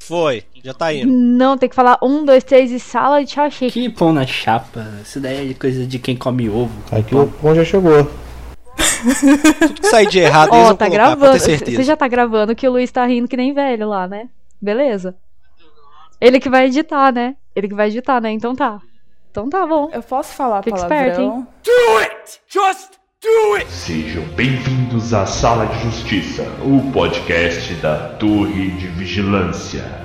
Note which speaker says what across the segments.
Speaker 1: Foi, já tá indo.
Speaker 2: Não, tem que falar 1, 2, 3 e sala de tchau, chique.
Speaker 3: Que pão na chapa? Isso daí é coisa de quem come ovo.
Speaker 4: Aqui o pão já chegou.
Speaker 1: Tudo que sair de errado, eles vão
Speaker 2: Tá
Speaker 1: colocar,
Speaker 2: gravando.
Speaker 1: pode ter certeza.
Speaker 2: Você já tá gravando que o Luiz tá rindo que nem velho lá, né? Beleza. Ele que vai editar, né? Então tá. Então tá bom.
Speaker 5: Eu posso falar
Speaker 2: Fica
Speaker 5: palavrão?
Speaker 6: Do it! Just do it!
Speaker 7: Sejam bem-vindos à Sala de Justiça, o podcast da Torre de Vigilância.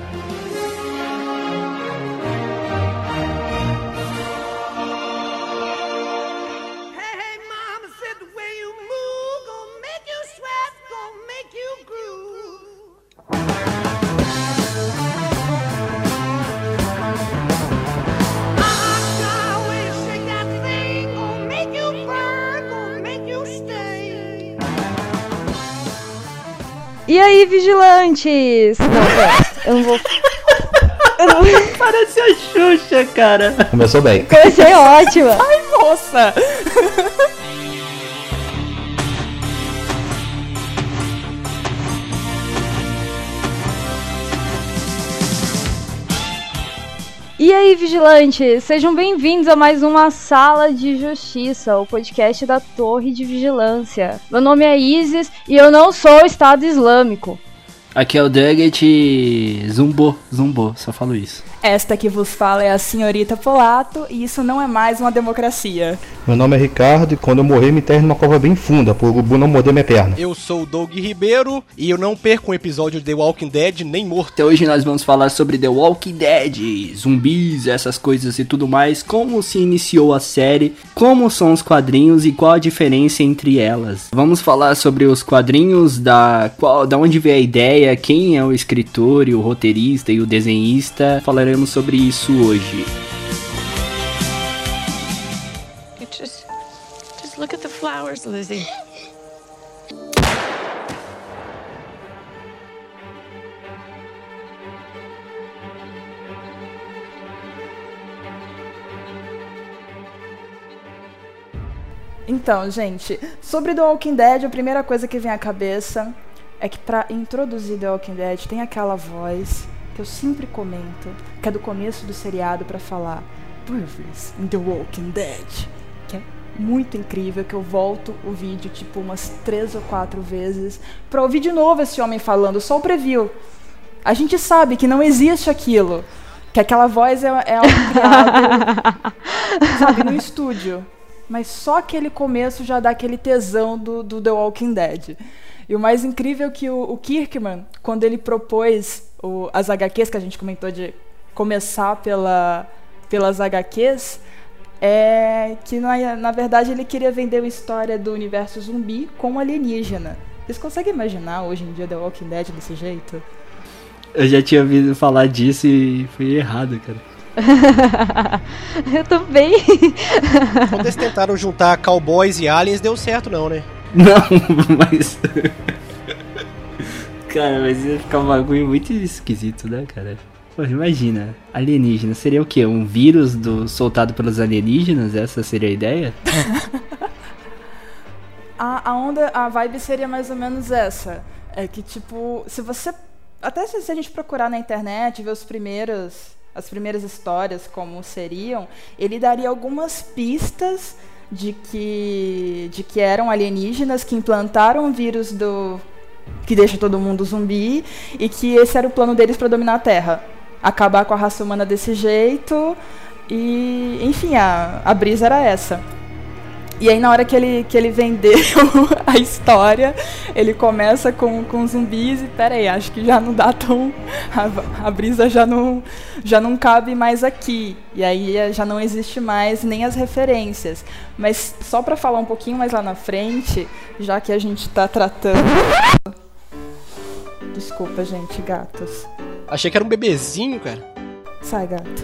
Speaker 2: E aí, vigilantes? Não, eu não vou...
Speaker 3: Parece a Xuxa, cara.
Speaker 4: Começou bem.
Speaker 2: Comecei ótima.
Speaker 5: Ai, moça!
Speaker 2: E aí, vigilantes? Sejam bem-vindos a mais uma Sala de Justiça, o podcast da Torre de Vigilância. Meu nome é Isis e eu não sou o Estado Islâmico.
Speaker 3: Aqui é o Dugget e zumbou, só falo isso.
Speaker 5: Esta que vos fala é a senhorita Polato e isso não é mais uma democracia.
Speaker 4: Meu nome é Ricardo e quando eu morrer me enterre numa cova bem funda, pro urubu não morder minha perna.
Speaker 1: Eu sou o Doug Ribeiro e eu não perco um episódio de The Walking Dead nem morto.
Speaker 3: Então hoje nós vamos falar sobre The Walking Dead, zumbis, essas coisas e tudo mais, como se iniciou a série, como são os quadrinhos e qual a diferença entre elas. Vamos falar sobre os quadrinhos, da onde veio a ideia, quem é o escritor e o roteirista e o desenhista. Falaremos sobre isso hoje.
Speaker 8: Just look at the flowers, Lizzie.
Speaker 5: Então, gente, sobre The Walking Dead, a primeira coisa que vem à cabeça é que pra introduzir The Walking Dead tem aquela voz que eu sempre comento, que é do começo do seriado pra falar Purvis in The Walking Dead, que é muito incrível, que eu volto o vídeo tipo umas 3 ou 4 vezes pra ouvir de novo esse homem falando, só o preview. A gente sabe que não existe aquilo, que aquela voz é algo criado, sabe, no estúdio. Mas só aquele começo já dá aquele tesão do The Walking Dead. E o mais incrível é que o Kirkman, quando ele propôs as HQs, que a gente comentou de começar pelas HQs, é que na verdade ele queria vender a história do universo zumbi com alienígena. Vocês conseguem imaginar hoje em dia The Walking Dead desse jeito?
Speaker 3: Eu já tinha ouvido falar disso e foi errado, cara.
Speaker 2: Eu também.
Speaker 1: Quando eles tentaram juntar cowboys e aliens, deu certo não, né?
Speaker 3: Não, mas... Cara, mas ia ficar um bagulho muito esquisito, né, cara? Pô, imagina, alienígena, seria o quê? Um vírus soltado pelos alienígenas? Essa seria a ideia?
Speaker 5: A vibe seria mais ou menos essa. É que, tipo, se você... Até se a gente procurar na internet, ver as primeiras histórias como seriam, ele daria algumas pistas de que eram alienígenas que implantaram o vírus que deixa todo mundo zumbi e que esse era o plano deles para dominar a Terra. Acabar com a raça humana desse jeito e, enfim, a brisa era essa. E aí na hora que ele vendeu a história, ele começa com zumbis e peraí, acho que já não dá tão... A brisa já não cabe mais aqui. E aí já não existe mais nem as referências. Mas só pra falar um pouquinho mais lá na frente, já que a gente tá tratando... Desculpa, gente, gatos.
Speaker 1: Achei que era um bebezinho, cara.
Speaker 5: Sai, gato.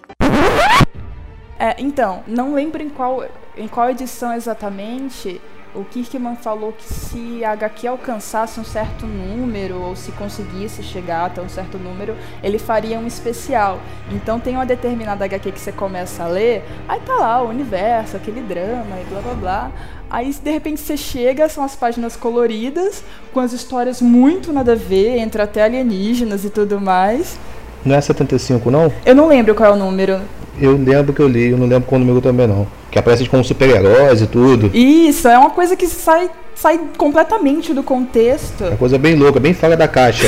Speaker 5: Então, não lembro em qual edição exatamente O Kirkman falou que se a HQ alcançasse um certo número, ou se conseguisse chegar até um certo número, ele faria um especial. Então tem uma determinada HQ que você começa a ler, aí tá lá o universo, aquele drama e blá blá blá. Aí de repente você chega, são as páginas coloridas, com as histórias muito nada a ver, entre até alienígenas e tudo mais.
Speaker 4: Não é 75, não?
Speaker 5: Eu não lembro qual é o número.
Speaker 4: Eu lembro que eu li, eu não lembro qual número também não. Que aparece com super-heróis e tudo.
Speaker 5: Isso, é uma coisa que sai completamente do contexto.
Speaker 4: É uma coisa bem louca, bem fora da caixa.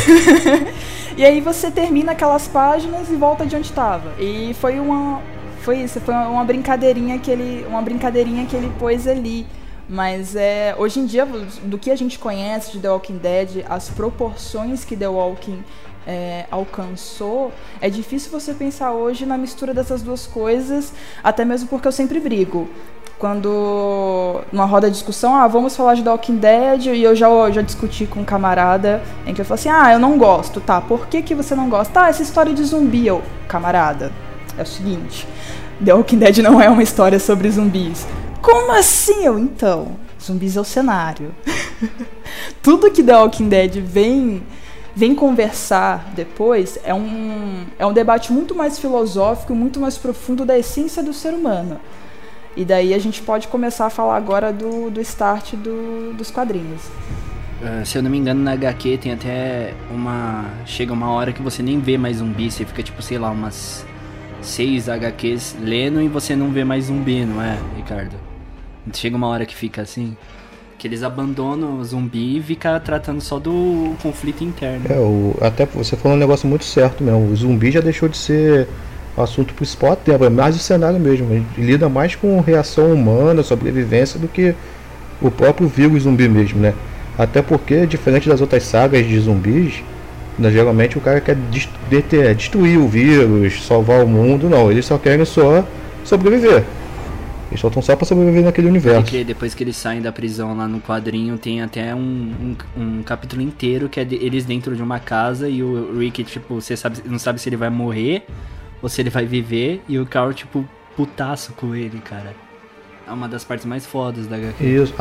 Speaker 5: E aí você termina aquelas páginas e volta de onde estava. E foi uma brincadeirinha que ele pôs ali. Mas hoje em dia, do que a gente conhece de The Walking Dead, as proporções que The Walking alcançou, é difícil você pensar hoje na mistura dessas duas coisas, até mesmo porque eu sempre brigo. Quando, numa roda de discussão, vamos falar de The Walking Dead, e eu já discuti com um camarada, em que eu falo assim, eu não gosto, tá, por que você não gosta? Essa história de zumbi, camarada, é o seguinte, The Walking Dead não é uma história sobre zumbis. Como assim? Então, zumbis é o cenário. Tudo que The Walking Dead vem conversar depois é um debate muito mais filosófico, muito mais profundo da essência do ser humano. E daí a gente pode começar a falar agora do start dos quadrinhos.
Speaker 3: Se eu não me engano, na HQ tem até chega uma hora que você nem vê mais zumbi, você fica tipo, sei lá, umas 6 HQs lendo e você não vê mais zumbi, não é, Ricardo? Chega uma hora que fica assim, que eles abandonam o zumbi e ficam tratando só do conflito interno.
Speaker 4: Até você falou um negócio muito certo mesmo, o zumbi já deixou de ser o assunto principal, é mais o cenário mesmo, a gente lida mais com reação humana, sobrevivência, do que o próprio vírus zumbi mesmo, né? Até porque, diferente das outras sagas de zumbis, geralmente o cara quer destruir o vírus, salvar o mundo, não, eles só querem sobreviver. Eles só estão só pra sobreviver naquele universo.
Speaker 3: Porque depois que eles saem da prisão lá no quadrinho, tem até um capítulo inteiro que é eles dentro de uma casa e o Rick, tipo, não sabe se ele vai morrer ou se ele vai viver, e o Carl, tipo, putaço com ele, cara. É uma das partes mais fodas da HQ.
Speaker 4: Isso,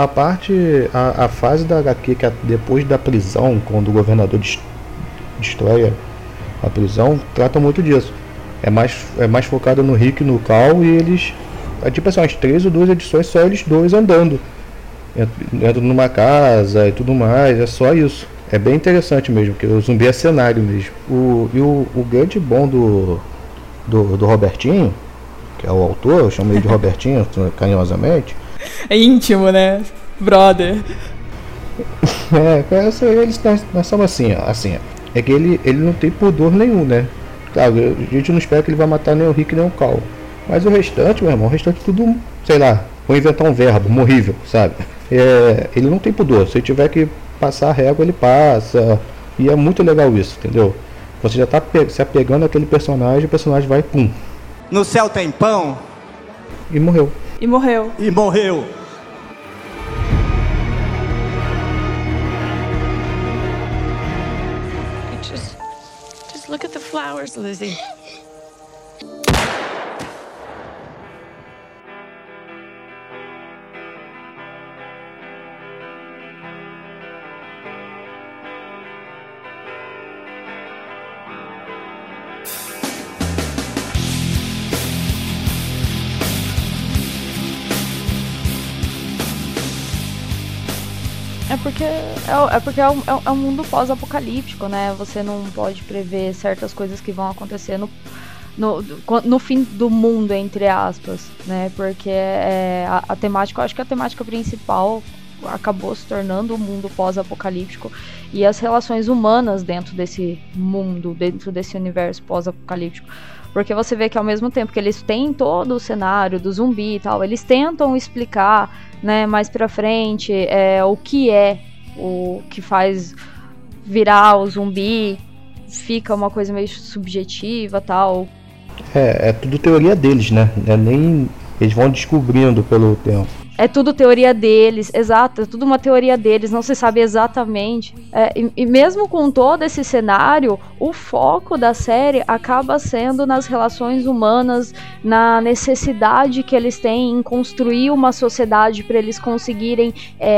Speaker 4: a fase da HQ que é depois da prisão, quando o governador destrói a prisão, trata muito disso. É mais focado no Rick e no Carl, e eles... tipo assim, umas 3 ou 2 edições só eles dois andando. Entram numa casa e tudo mais, é só isso. É bem interessante mesmo, porque o zumbi é cenário mesmo. O grande bom do Robertinho, que é o autor, eu chamo ele de Robertinho carinhosamente.
Speaker 5: É íntimo, né? Brother.
Speaker 4: Nós somos assim, é que ele não tem pudor nenhum, né? Claro, a gente não espera que ele vai matar nem o Rick nem o Carl. Mas o restante, meu irmão, tudo, sei lá, vou inventar um verbo, morrível, sabe? Ele não tem pudor, se ele tiver que passar a régua, ele passa, e é muito legal isso, entendeu? Você já tá se apegando àquele personagem, o personagem vai, pum.
Speaker 9: No céu tem pão?
Speaker 4: E morreu.
Speaker 5: E morreu.
Speaker 9: E morreu.
Speaker 8: Just look at the flowers, Lizzie.
Speaker 2: É porque é um mundo pós-apocalíptico, né? Você não pode prever certas coisas que vão acontecer no fim do mundo, entre aspas, né? Porque a temática, eu acho que a temática principal acabou se tornando o mundo pós-apocalíptico e as relações humanas dentro desse mundo, dentro desse universo pós-apocalíptico. Porque você vê que ao mesmo tempo que eles têm todo o cenário do zumbi e tal, eles tentam explicar, né, mais pra frente o que faz virar o zumbi, fica uma coisa meio subjetiva e tal.
Speaker 4: É tudo teoria deles, né? Nem eles vão descobrindo pelo tempo.
Speaker 2: É tudo teoria deles, exato, é tudo uma teoria deles, não se sabe exatamente. E mesmo com todo esse cenário, o foco da série acaba sendo nas relações humanas, na necessidade que eles têm em construir uma sociedade para eles conseguirem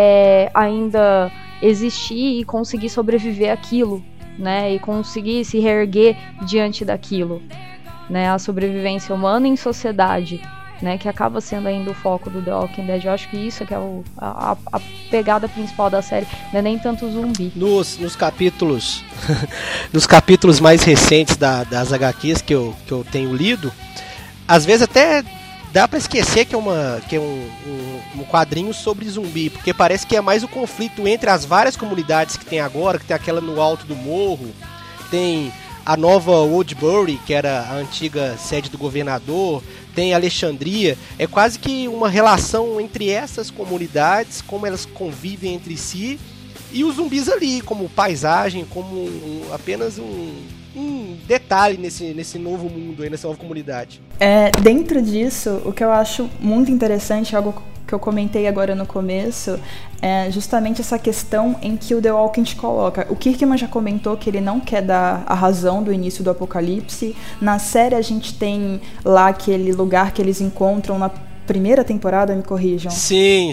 Speaker 2: ainda existir e conseguir sobreviver àquilo, né? E conseguir se reerguer diante daquilo, né? A sobrevivência humana em sociedade, né, que acaba sendo ainda o foco do The Walking Dead. Eu acho que isso é que é a pegada principal da série, não é nem tanto o zumbi.
Speaker 1: Nos capítulos nos capítulos mais recentes das HQs que eu tenho lido, às vezes até dá pra esquecer que é um quadrinho sobre zumbi, porque parece que é mais o conflito entre as várias comunidades que tem agora, que tem aquela no alto do morro, tem a nova Woodbury, que era a antiga sede do governador, tem Alexandria, é quase que uma relação entre essas comunidades, como elas convivem entre si, e os zumbis ali, como paisagem, como apenas um detalhe nesse novo mundo, nessa nova comunidade.
Speaker 5: Dentro disso, o que eu acho muito interessante, algo que eu comentei agora no começo, é justamente essa questão em que o The Walking te coloca. O Kirkman já comentou que ele não quer dar a razão do início do apocalipse. Na série a gente tem lá aquele lugar que eles encontram na primeira temporada, me corrijam.
Speaker 1: Sim,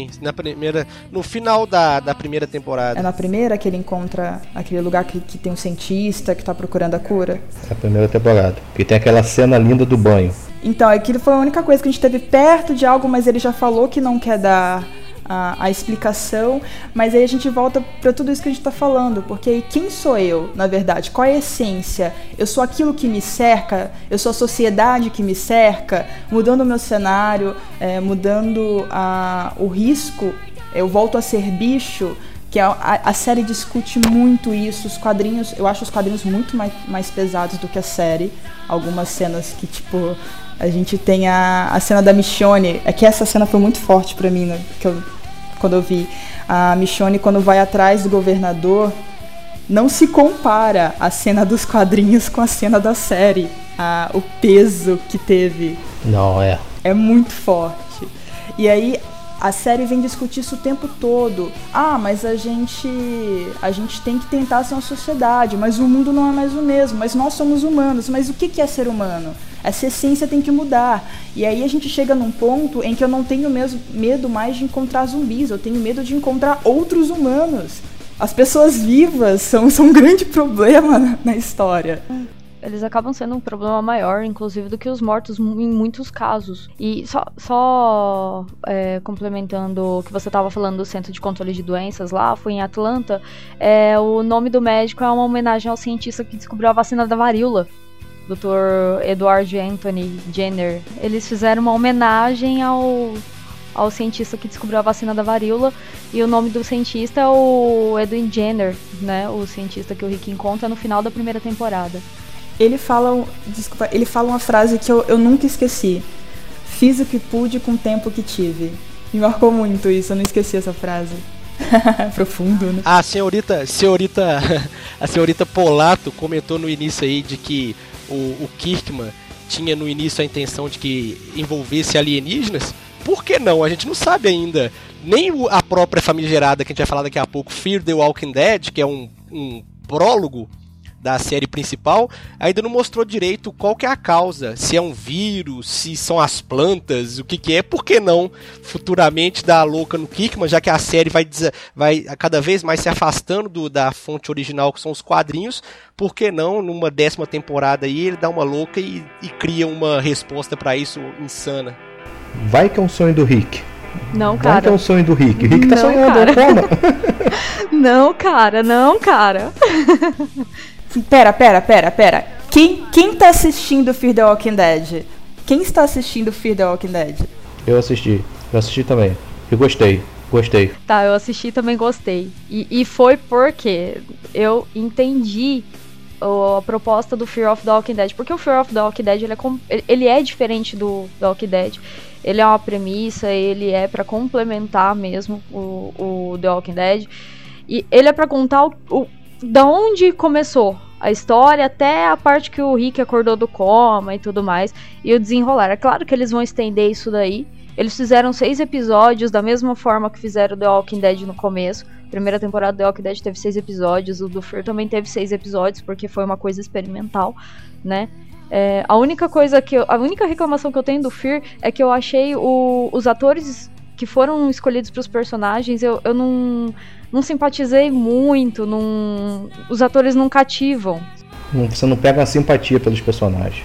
Speaker 1: no final da primeira temporada.
Speaker 5: É na primeira que ele encontra aquele lugar que tem um cientista que tá procurando a cura?
Speaker 4: É a primeira temporada, que tem aquela cena linda do banho.
Speaker 5: Então, aquilo foi a única coisa que a gente teve perto de algo, mas ele já falou que não quer dar a explicação, mas aí a gente volta para tudo isso que a gente tá falando, porque aí quem sou eu, na verdade? Qual é a essência? Eu sou aquilo que me cerca? Eu sou a sociedade que me cerca? Mudando o meu cenário, mudando o risco, eu volto a ser bicho? Que a série discute muito isso, os quadrinhos, eu acho os quadrinhos muito mais pesados do que a série. Algumas cenas que, tipo, a gente tem a cena da Michonne, é que essa cena foi muito forte pra mim, né, quando eu vi. A Michonne, quando vai atrás do governador, não se compara a cena dos quadrinhos com a cena da série. O peso que teve.
Speaker 4: Não,
Speaker 5: é muito forte. E aí a série vem discutir isso o tempo todo. Mas a gente tem que tentar ser uma sociedade, mas o mundo não é mais o mesmo, mas nós somos humanos. Mas o que é ser humano? Essa essência tem que mudar. E aí a gente chega num ponto em que eu não tenho medo mais de encontrar zumbis, eu tenho medo de encontrar outros humanos. As pessoas vivas são um grande problema na história.
Speaker 2: Eles acabam sendo um problema maior, inclusive, do que os mortos em muitos casos. E só complementando o que você estava falando do Centro de Controle de Doenças lá, foi em Atlanta, o nome do médico é uma homenagem ao cientista que descobriu a vacina da varíola, Dr. Edward Anthony Jenner. Eles fizeram uma homenagem ao cientista que descobriu a vacina da varíola, e o nome do cientista é o Edwin Jenner, né, o cientista que o Rick encontra no final da primeira temporada.
Speaker 5: Ele fala uma frase que eu nunca esqueci. Fiz o que pude com o tempo que tive. Me marcou muito isso, eu não esqueci essa frase. Profundo, né?
Speaker 1: A senhorita Polato comentou no início aí de que o Kirkman tinha no início a intenção de que envolvesse alienígenas. Por que não? A gente não sabe ainda. Nem a própria famigerada que a gente vai falar daqui a pouco, Fear the Walking Dead, que é um prólogo da série principal, ainda não mostrou direito qual que é a causa, se é um vírus, se são as plantas, o que é. Por que não futuramente dar a louca no Kirkman, já que a série vai cada vez mais se afastando da fonte original, que são os quadrinhos? Por que não, numa 10ª temporada aí, ele dá uma louca e cria uma resposta pra isso insana?
Speaker 4: Vai que é um sonho do Rick.
Speaker 2: Não, cara.
Speaker 4: Vai que é um sonho do Rick. O Rick tá sonhando, calma.
Speaker 2: Não, cara.
Speaker 5: Pera. Quem tá assistindo Fear the Walking Dead? Quem está assistindo Fear the Walking Dead?
Speaker 4: Eu assisti também. E gostei.
Speaker 2: Tá, eu assisti e também gostei. E foi porque eu entendi a proposta do Fear of the Walking Dead. Porque o Fear of the Walking Dead ele é diferente do The Walking Dead. Ele é uma premissa, ele é pra complementar mesmo o The Walking Dead. E ele é pra contar da onde começou a história até a parte que o Rick acordou do coma e tudo mais, e o desenrolar. É claro que eles vão estender isso daí, Eles fizeram 6 episódios da mesma forma que fizeram The Walking Dead no começo. Primeira temporada do The Walking Dead teve 6 episódios, o do Fear também teve 6 episódios, porque foi uma coisa experimental, né? A única reclamação que eu tenho do Fear é que eu achei os atores que foram escolhidos para os personagens, eu não simpatizei muito, os atores não cativam.
Speaker 4: Você não pega a simpatia pelos personagens.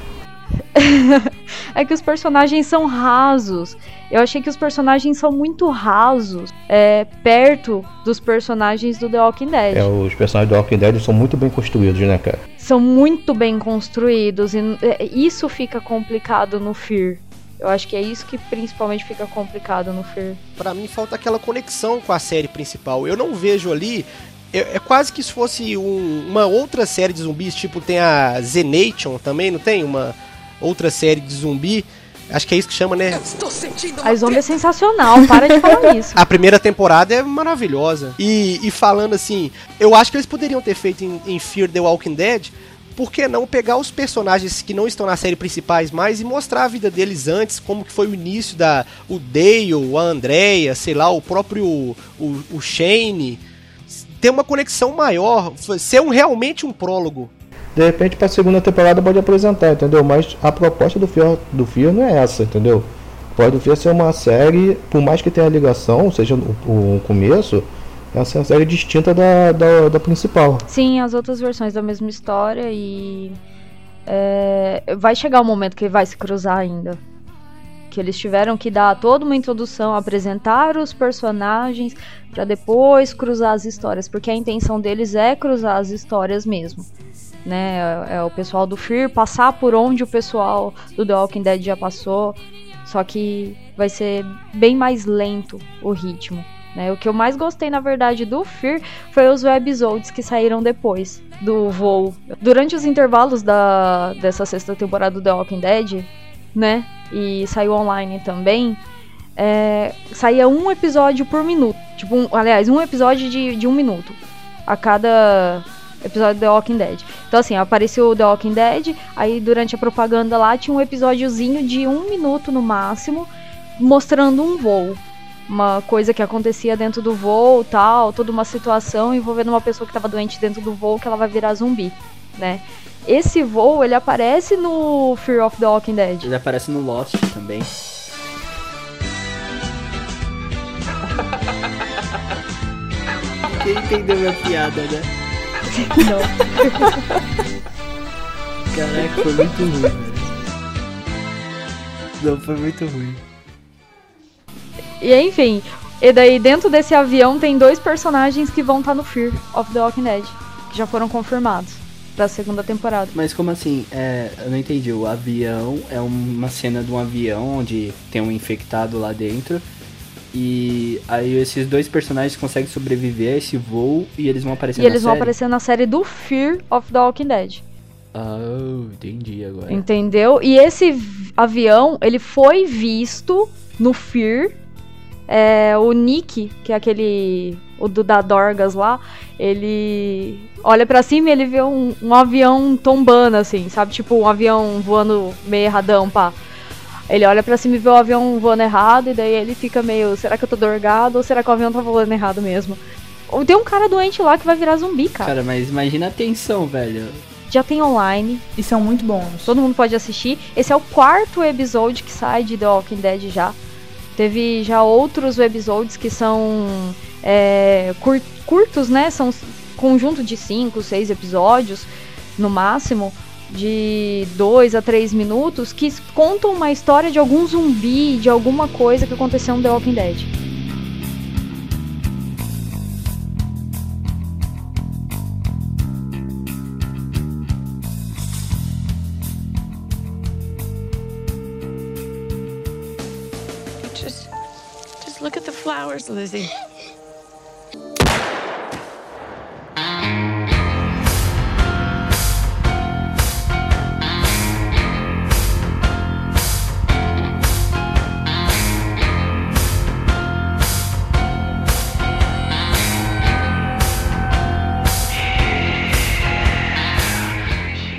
Speaker 2: É que os personagens são rasos. Eu achei que os personagens são muito rasos, perto dos personagens do The Walking Dead.
Speaker 4: Os personagens do The Walking Dead são muito bem construídos, né, cara?
Speaker 2: São muito bem construídos e isso fica complicado no Fear. Eu acho que é isso que principalmente fica complicado no Fear.
Speaker 1: Pra mim falta aquela conexão com a série principal. Eu não vejo ali... É quase que se fosse uma outra série de zumbis, tipo tem a The Nation também, não tem? Uma outra série de zumbi, acho que é isso que chama, né?
Speaker 2: A Zombie é sensacional, para de falar isso.
Speaker 1: A primeira temporada é maravilhosa. E falando assim, eu acho que eles poderiam ter feito em Fear the Walking Dead, por que não pegar os personagens que não estão na série principais mais e mostrar a vida deles antes, como que foi o início o Dale, a Andrea, sei lá, o próprio o Shane... ter uma conexão maior, ser realmente um prólogo.
Speaker 4: De repente, pra segunda temporada pode apresentar, entendeu? Mas a proposta do Fear não é essa, entendeu? Pode ser uma série, por mais que tenha ligação, seja o começo, essa é uma série distinta da principal.
Speaker 2: Sim, as outras versões da mesma história e... vai chegar um momento que vai se cruzar ainda. Que eles tiveram que dar toda uma introdução, apresentar os personagens para depois cruzar as histórias, porque a intenção deles é cruzar as histórias mesmo, né? É o pessoal do Fear passar por onde o pessoal do The Walking Dead já passou, só que vai ser bem mais lento o ritmo, né? O que eu mais gostei, na verdade, do Fear foi os webisodes que saíram depois do voo. Durante os intervalos dessa sexta temporada do The Walking Dead, né? E saiu online também, saía um episódio por minuto, tipo, um episódio de 1 minuto a cada episódio do The Walking Dead. Então assim, apareceu o The Walking Dead, aí durante a propaganda lá tinha um episódiozinho de 1 minuto no máximo, mostrando um voo, uma coisa que acontecia dentro do voo, tal, toda uma situação envolvendo uma pessoa que estava doente dentro do voo, que ela vai virar zumbi, né? Esse voo, ele aparece no Fear of the Walking Dead.
Speaker 3: Ele aparece no Lost também. Quem entendeu minha piada, né?
Speaker 2: Não.
Speaker 3: Caraca, foi muito ruim, velho. Não, foi muito ruim.
Speaker 2: E enfim, e daí dentro desse avião tem 2 personagens que vão estar no Fear of the Walking Dead, que já foram confirmados pra segunda temporada.
Speaker 3: Mas como assim? Eu não entendi. O avião é uma cena de um avião onde tem um infectado lá dentro. E aí esses 2 personagens conseguem sobreviver a esse voo e eles vão aparecer na série? E eles vão
Speaker 2: aparecer na série do Fear of the Walking Dead.
Speaker 3: Entendi agora.
Speaker 2: Entendeu? E esse avião, ele foi visto no Fear. O Nick, que é aquele... o da Dorgas lá, ele olha pra cima e ele vê um avião tombando, assim, sabe? Tipo, um avião voando meio erradão, pá. Ele olha pra cima e vê o avião voando errado, e daí ele fica meio, será que eu tô dorgado ou será que o avião tá voando errado mesmo? Ou tem um cara doente lá que vai virar zumbi, cara.
Speaker 3: Cara, mas imagina a tensão, velho.
Speaker 2: Já tem online.
Speaker 5: E são muito bons.
Speaker 2: Todo mundo pode assistir. Esse é o 4º episódio que sai de The Walking Dead já. Teve já outros episódios que são curtos, né? São conjunto de 5, 6 episódios, no máximo, de 2 a 3 minutos, que contam uma história de algum zumbi, de alguma coisa que aconteceu no The Walking Dead.
Speaker 8: Just look at the flowers, Lizzie.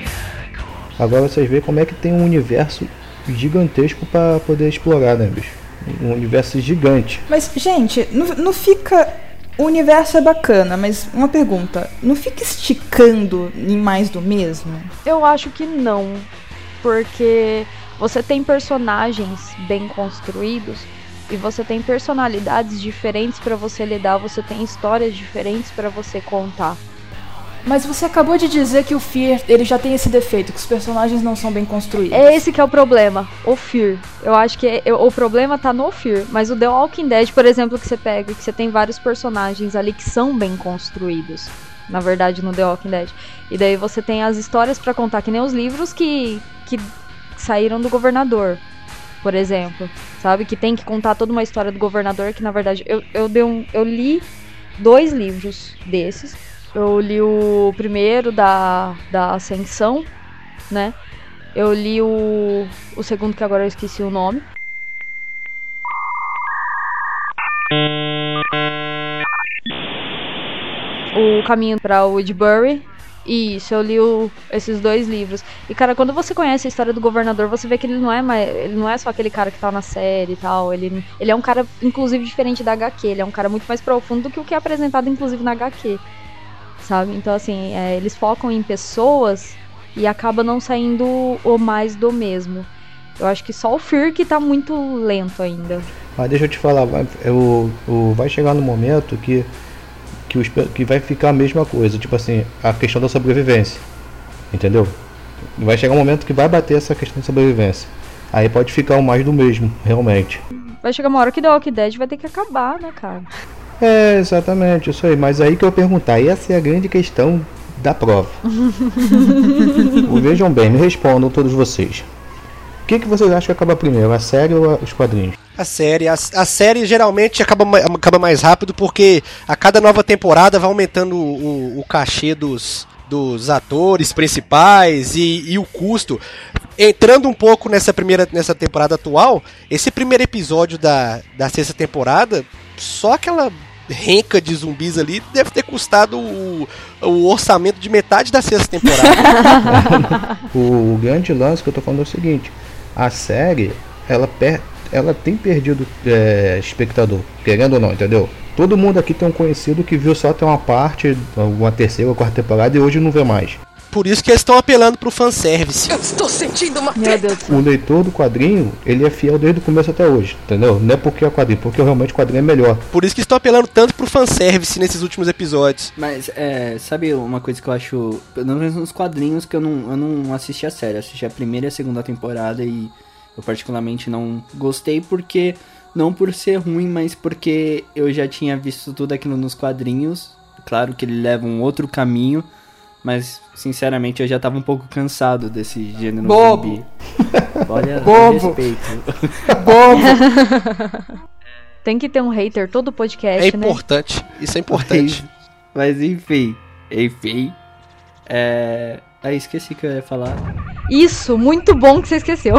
Speaker 4: Agora vocês veem como é que tem um universo gigantesco para poder explorar, né, bicho? um universo gigante.
Speaker 5: Mas, gente, não fica... O universo é bacana, mas uma pergunta. Não fica esticando em mais do mesmo?
Speaker 2: Eu acho que não. Porque você tem personagens bem construídos e você tem personalidades diferentes pra você lidar, você tem histórias diferentes pra você contar.
Speaker 5: Mas você acabou de dizer que o Fear, ele já tem esse defeito, que os personagens não são bem construídos.
Speaker 2: É esse que é o problema, o Fear. Eu acho que o problema tá no Fear. Mas o The Walking Dead, por exemplo, que você pega, que você tem vários personagens ali que são bem construídos. Na verdade, no The Walking Dead. E daí você tem as histórias pra contar, que nem os livros que saíram do governador, por exemplo. Sabe? Que tem que contar toda uma história do governador, que na verdade... Eu li 2 livros desses. Eu li o primeiro da Ascensão, né? Eu li o segundo, que agora eu esqueci o nome. O Caminho para Woodbury. Isso, eu li esses 2 livros. E, cara, quando você conhece a história do governador, você vê que ele não é só aquele cara que tá na série e tal. Ele é um cara, inclusive, diferente da HQ. Ele é um cara muito mais profundo do que o que é apresentado, inclusive, na HQ. Sabe? Então, assim, eles focam em pessoas e acaba não saindo o mais do mesmo. Eu acho que só o Fear que tá muito lento ainda.
Speaker 4: Mas deixa eu te falar, vai chegar no momento que vai ficar a mesma coisa, tipo assim, a questão da sobrevivência, entendeu? Vai chegar um momento que vai bater essa questão da sobrevivência. Aí pode ficar o mais do mesmo, realmente.
Speaker 2: Vai chegar uma hora que The Walking Dead vai ter que acabar, né, cara?
Speaker 4: É, exatamente, isso aí. Mas aí que eu ia perguntar, essa é a grande questão da prova. Vejam bem, me respondam todos vocês. O que vocês acham que acaba primeiro, a série ou os quadrinhos?
Speaker 1: A série geralmente acaba mais rápido, porque a cada nova temporada vai aumentando o cachê dos atores principais e o custo. Entrando um pouco nessa temporada atual, esse primeiro episódio da 6ª temporada, só aquela renca de zumbis ali deve ter custado o orçamento de metade da 6ª temporada.
Speaker 4: O grande lance que eu tô falando é o seguinte: a série, ela tem perdido espectador, querendo ou não, entendeu? Todo mundo aqui tem um conhecido que viu só até uma parte, uma 3ª ou 4ª temporada e hoje não vê mais.
Speaker 1: Por isso que eles estão apelando pro fanservice.
Speaker 8: Eu estou sentindo uma
Speaker 2: treta.
Speaker 4: O leitor do quadrinho, ele é fiel desde o começo até hoje, entendeu? Não é porque é quadrinho, porque realmente o quadrinho é melhor.
Speaker 1: Por isso que estão apelando tanto pro fanservice nesses últimos episódios.
Speaker 3: Mas, sabe uma coisa que eu acho, pelo menos nos quadrinhos, que eu não assisti a série, eu assisti a 1ª e a 2ª temporada e eu particularmente não gostei, porque, não por ser ruim, mas porque eu já tinha visto tudo aquilo nos quadrinhos. Claro que ele leva um outro caminho, mas, sinceramente, eu já tava um pouco cansado desse gênero zumbi. Olha,
Speaker 5: Bobo.
Speaker 3: respeito.
Speaker 5: Bobo.
Speaker 2: Tem que ter um hater todo podcast,
Speaker 1: É importante, né? Isso é importante.
Speaker 3: Mas enfim. Esqueci que eu ia falar.
Speaker 2: Isso, muito bom que você esqueceu.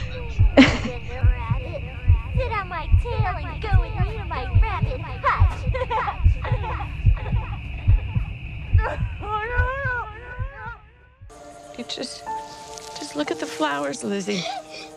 Speaker 8: Just look at the flowers, Lizzie.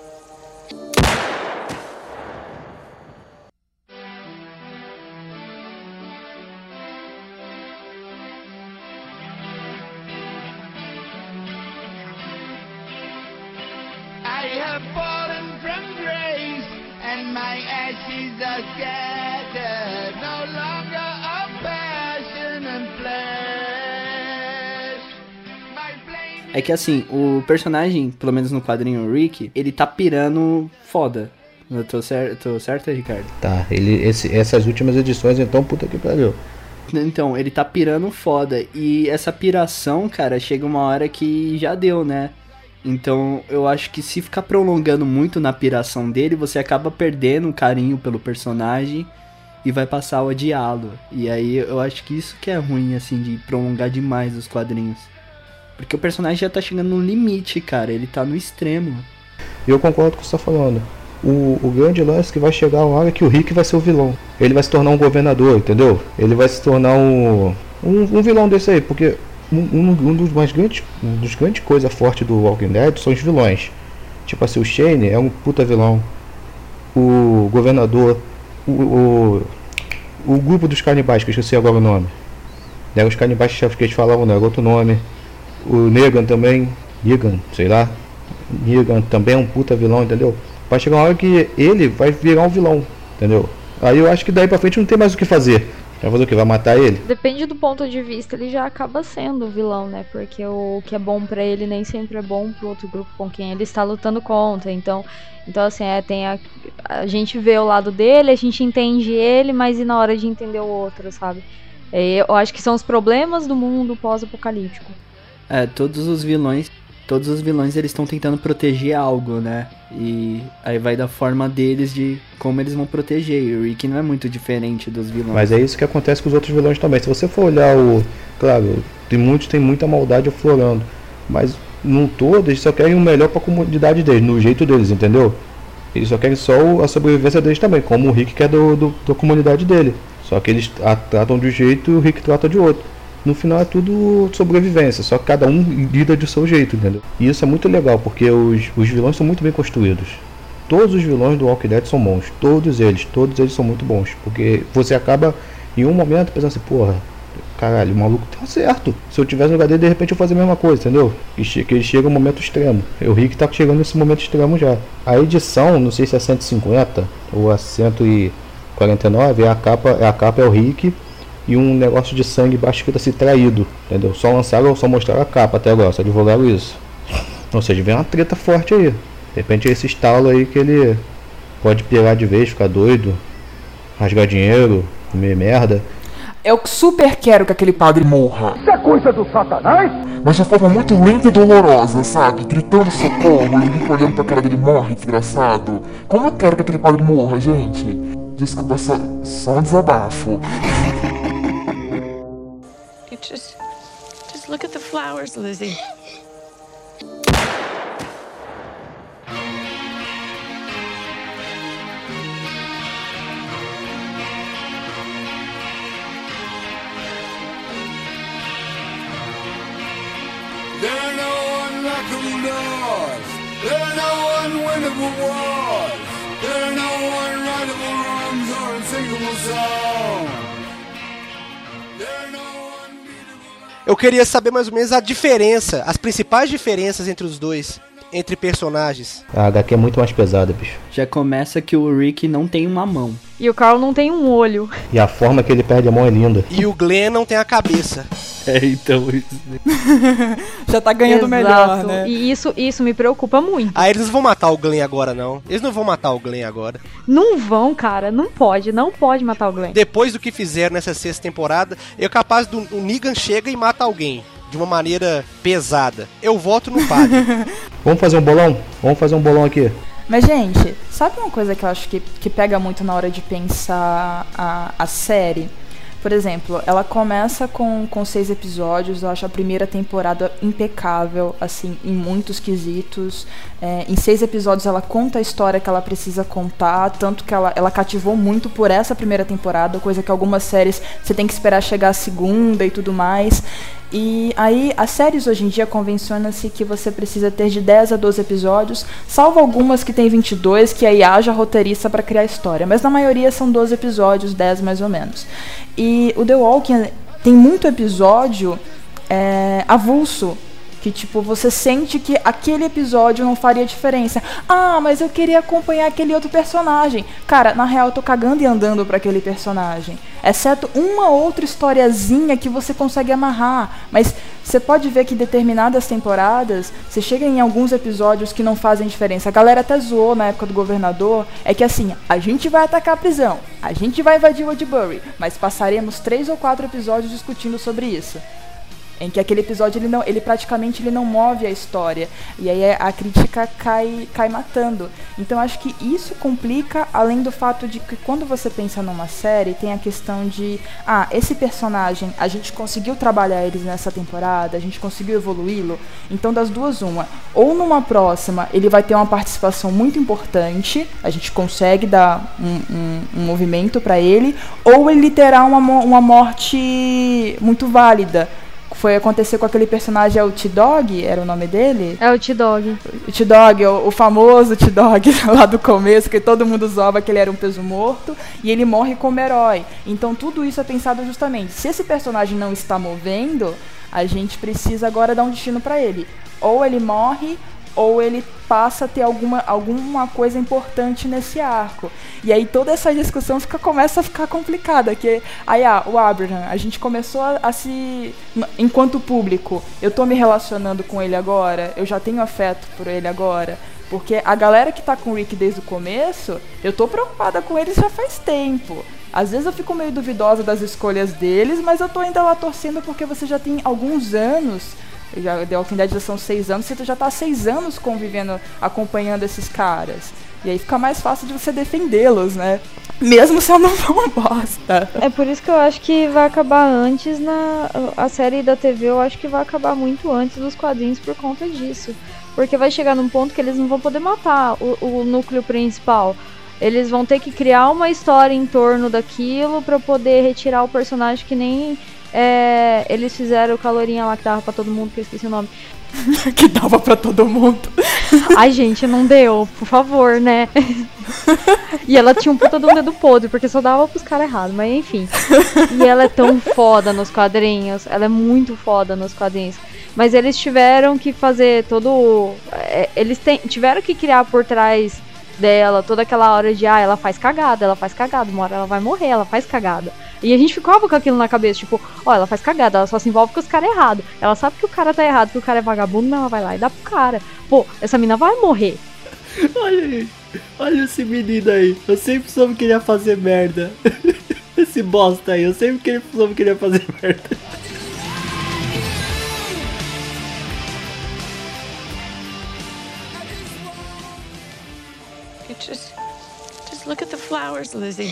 Speaker 10: I have fallen from grace, and my ashes are scattered, no longer of passion and flesh. My flame...
Speaker 3: É que assim, o personagem, pelo menos no quadrinho, o Rick, ele tá pirando foda. Eu tô certo, Ricardo?
Speaker 4: Tá, essas últimas edições, então, puta que pariu.
Speaker 3: Então, ele tá pirando foda. E essa piração, cara, chega uma hora que já deu, né? Então, eu acho que se ficar prolongando muito na piração dele, você acaba perdendo o carinho pelo personagem e vai passar a odiá-lo. E aí, eu acho que isso que é ruim, assim, de prolongar demais os quadrinhos. Porque o personagem já tá chegando no limite, cara. Ele tá no extremo.
Speaker 4: Eu concordo com o que você tá falando. O grande lance é que vai chegar uma hora que o Rick vai ser o vilão. Ele vai se tornar um governador, entendeu? Ele vai se tornar um vilão desse aí, porque dos grandes coisas fortes do Walking Dead são os vilões. Tipo assim, o Shane é um puta vilão. o governador, o grupo dos canibais, que eu esqueci agora o nome. Né, os canibais que eles falavam, né, outro nome. O Negan também, Negan também é um puta vilão, entendeu? Vai chegar uma hora que ele vai virar um vilão, entendeu? Aí eu acho que daí pra frente não tem mais o que fazer. Vai fazer o que? Vai matar ele?
Speaker 2: Depende do ponto de vista, ele já acaba sendo o vilão, né? Porque o que é bom pra ele nem sempre é bom pro outro grupo com quem ele está lutando contra. Então assim, a gente vê o lado dele, a gente entende ele, mas e na hora de entender o outro, sabe? Eu acho que são os problemas do mundo pós-apocalíptico.
Speaker 3: Todos os vilões eles estão tentando proteger algo, né? E aí vai da forma deles de como eles vão proteger. E o Rick não é muito diferente dos vilões.
Speaker 4: Mas é isso que acontece com os outros vilões também. Se você for olhar claro, tem muita maldade aflorando. Mas no todo, eles só querem o melhor pra comunidade deles, no jeito deles, entendeu? Eles só querem só a sobrevivência deles também, como o Rick quer da comunidade dele. Só que eles tratam de um jeito e o Rick trata de outro. No final é tudo sobrevivência, só que cada um lida de seu jeito, entendeu? E isso é muito legal, porque os vilões são muito bem construídos. Todos os vilões do Walking Dead são bons, todos eles são muito bons. Porque você acaba em um momento pensando assim, porra, caralho, o maluco tá certo. Se eu tivesse no lugar dele, de repente eu fazia a mesma coisa, entendeu? Que ele chega um momento extremo. O Rick tá chegando nesse momento extremo já. A edição, não sei se é 150 ou a 149, a capa é o Rick. E um negócio de sangue embaixo escrito assim, traído, entendeu? Só mostraram a capa até agora, só divulgaram isso. Ou seja, vem uma treta forte aí. De repente é esse estalo aí que ele pode pirar de vez, ficar doido, rasgar dinheiro, comer merda.
Speaker 11: Eu super quero que aquele padre morra.
Speaker 6: Isso é coisa do Satanás?
Speaker 11: Mas de forma muito lenta e dolorosa, sabe? Gritando socorro e ele olhando pra cara dele, morre, desgraçado. Como eu quero que aquele padre morra, gente? Desculpa, só um desabafo.
Speaker 8: Just look at the flowers, Lizzie.
Speaker 10: There no unlockable doors. There no unwinnable wars. There no unwritable wrongs or unsinkable songs. There no
Speaker 1: Eu queria saber mais ou menos a diferença, as principais diferenças entre os dois, entre personagens.
Speaker 4: A HQ é muito mais pesada, bicho.
Speaker 3: Já começa que o Rick não tem uma mão.
Speaker 2: E o Carl não tem um olho.
Speaker 4: E a forma que ele perde a mão é linda.
Speaker 1: E o Glenn não tem a cabeça.
Speaker 3: Então
Speaker 5: já tá ganhando melhor, né?
Speaker 2: E isso me preocupa muito.
Speaker 1: Ah, eles não vão matar o Glenn agora, não. Eles não vão matar o Glenn agora.
Speaker 2: Não vão, cara. Não pode matar o Glenn.
Speaker 1: Depois do que fizeram nessa 6ª temporada, eu capaz do o Negan chega e mata alguém. De uma maneira pesada. Eu voto no padre.
Speaker 4: Vamos fazer um bolão? Vamos fazer um bolão aqui.
Speaker 5: Mas, gente, sabe uma coisa que eu acho que pega muito na hora de pensar a série? Por exemplo, ela começa com 6 episódios. Eu acho a primeira temporada impecável, assim, em muitos quesitos. Em 6 episódios ela conta a história que ela precisa contar, tanto que ela cativou muito por essa primeira temporada, coisa que algumas séries você tem que esperar chegar a segunda e tudo mais. E aí, as séries hoje em dia convenciona-se que você precisa ter de 10 a 12 episódios, salvo algumas que tem 22, que aí haja roteirista para criar história. Mas na maioria são 12 episódios, 10 mais ou menos. E o The Walking tem muito episódio avulso, que tipo, você sente que aquele episódio não faria diferença. Ah, mas eu queria acompanhar aquele outro personagem. Cara, na real eu tô cagando e andando pra aquele personagem. Exceto uma outra historiazinha que você consegue amarrar. Mas você pode ver que em determinadas temporadas, você chega em alguns episódios que não fazem diferença. A galera até zoou na época do governador. É que assim, a gente vai atacar a prisão, a gente vai invadir Woodbury, mas passaremos 3 ou 4 episódios discutindo sobre isso. Em que aquele episódio ele praticamente não move a história. E aí a crítica cai matando. Então acho que isso complica, além do fato de que quando você pensa numa série, tem a questão de esse personagem, a gente conseguiu trabalhar eles nessa temporada, a gente conseguiu evoluí-lo. Então das duas uma, ou numa próxima ele vai ter uma participação muito importante, a gente consegue dar um movimento para ele, ou ele terá uma morte muito válida, foi acontecer com aquele personagem, o T-Dog, era o nome dele?
Speaker 2: É o T-Dog.
Speaker 5: O T-Dog, o famoso T-Dog lá do começo, que todo mundo zoava que ele era um peso morto, e ele morre como herói. Então tudo isso é pensado justamente, se esse personagem não está movendo, a gente precisa agora dar um destino pra ele. Ou ele morre, ou ele passa a ter alguma coisa importante nesse arco. E aí toda essa discussão começa a ficar complicada, que aí o Abraham, a gente começou a se... Enquanto público, eu tô me relacionando com ele agora, eu já tenho afeto por ele agora, porque a galera que tá com o Rick desde o começo, eu tô preocupada com eles já faz tempo. Às vezes eu fico meio duvidosa das escolhas deles, mas eu tô ainda lá torcendo porque você já tem alguns anos... The Walking Dead já são 6 anos, você já tá há 6 anos convivendo, acompanhando esses caras. E aí fica mais fácil de você defendê-los, né? Mesmo se eu não for uma bosta.
Speaker 2: É por isso que eu acho que vai acabar antes a série da TV, eu acho que vai acabar muito antes dos quadrinhos por conta disso. Porque vai chegar num ponto que eles não vão poder matar o núcleo principal. Eles vão ter que criar uma história em torno daquilo pra poder retirar o personagem que nem... eles fizeram o calorinha lá que dava pra todo mundo, que eu esqueci o nome.
Speaker 5: Que dava pra todo mundo.
Speaker 2: Ai, gente, não deu, por favor, né? E ela tinha um puta de um dedo podre, porque só dava pros caras errados, mas enfim. E ela é tão foda nos quadrinhos, ela é muito foda nos quadrinhos. Mas eles tiveram que fazer todo... Eles tiveram que criar por trás dela toda aquela hora de, ela faz cagada, uma hora ela vai morrer, ela faz cagada. E a gente ficava com aquilo na cabeça, tipo, ela faz cagada, ela só se envolve com os caras errados. Ela sabe que o cara tá errado, que o cara é vagabundo, mas ela vai lá e dá pro cara. Pô, essa mina vai morrer.
Speaker 3: Olha esse menino aí, eu sempre soube que ele ia fazer merda. Esse bosta aí, eu sempre soube que ele ia fazer merda.
Speaker 8: Just look at the flowers, Lizzie.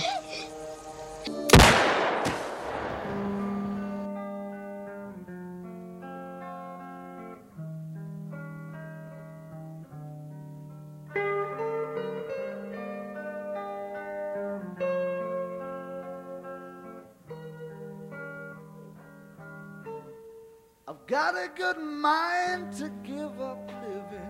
Speaker 10: I've got a good mind to give up living.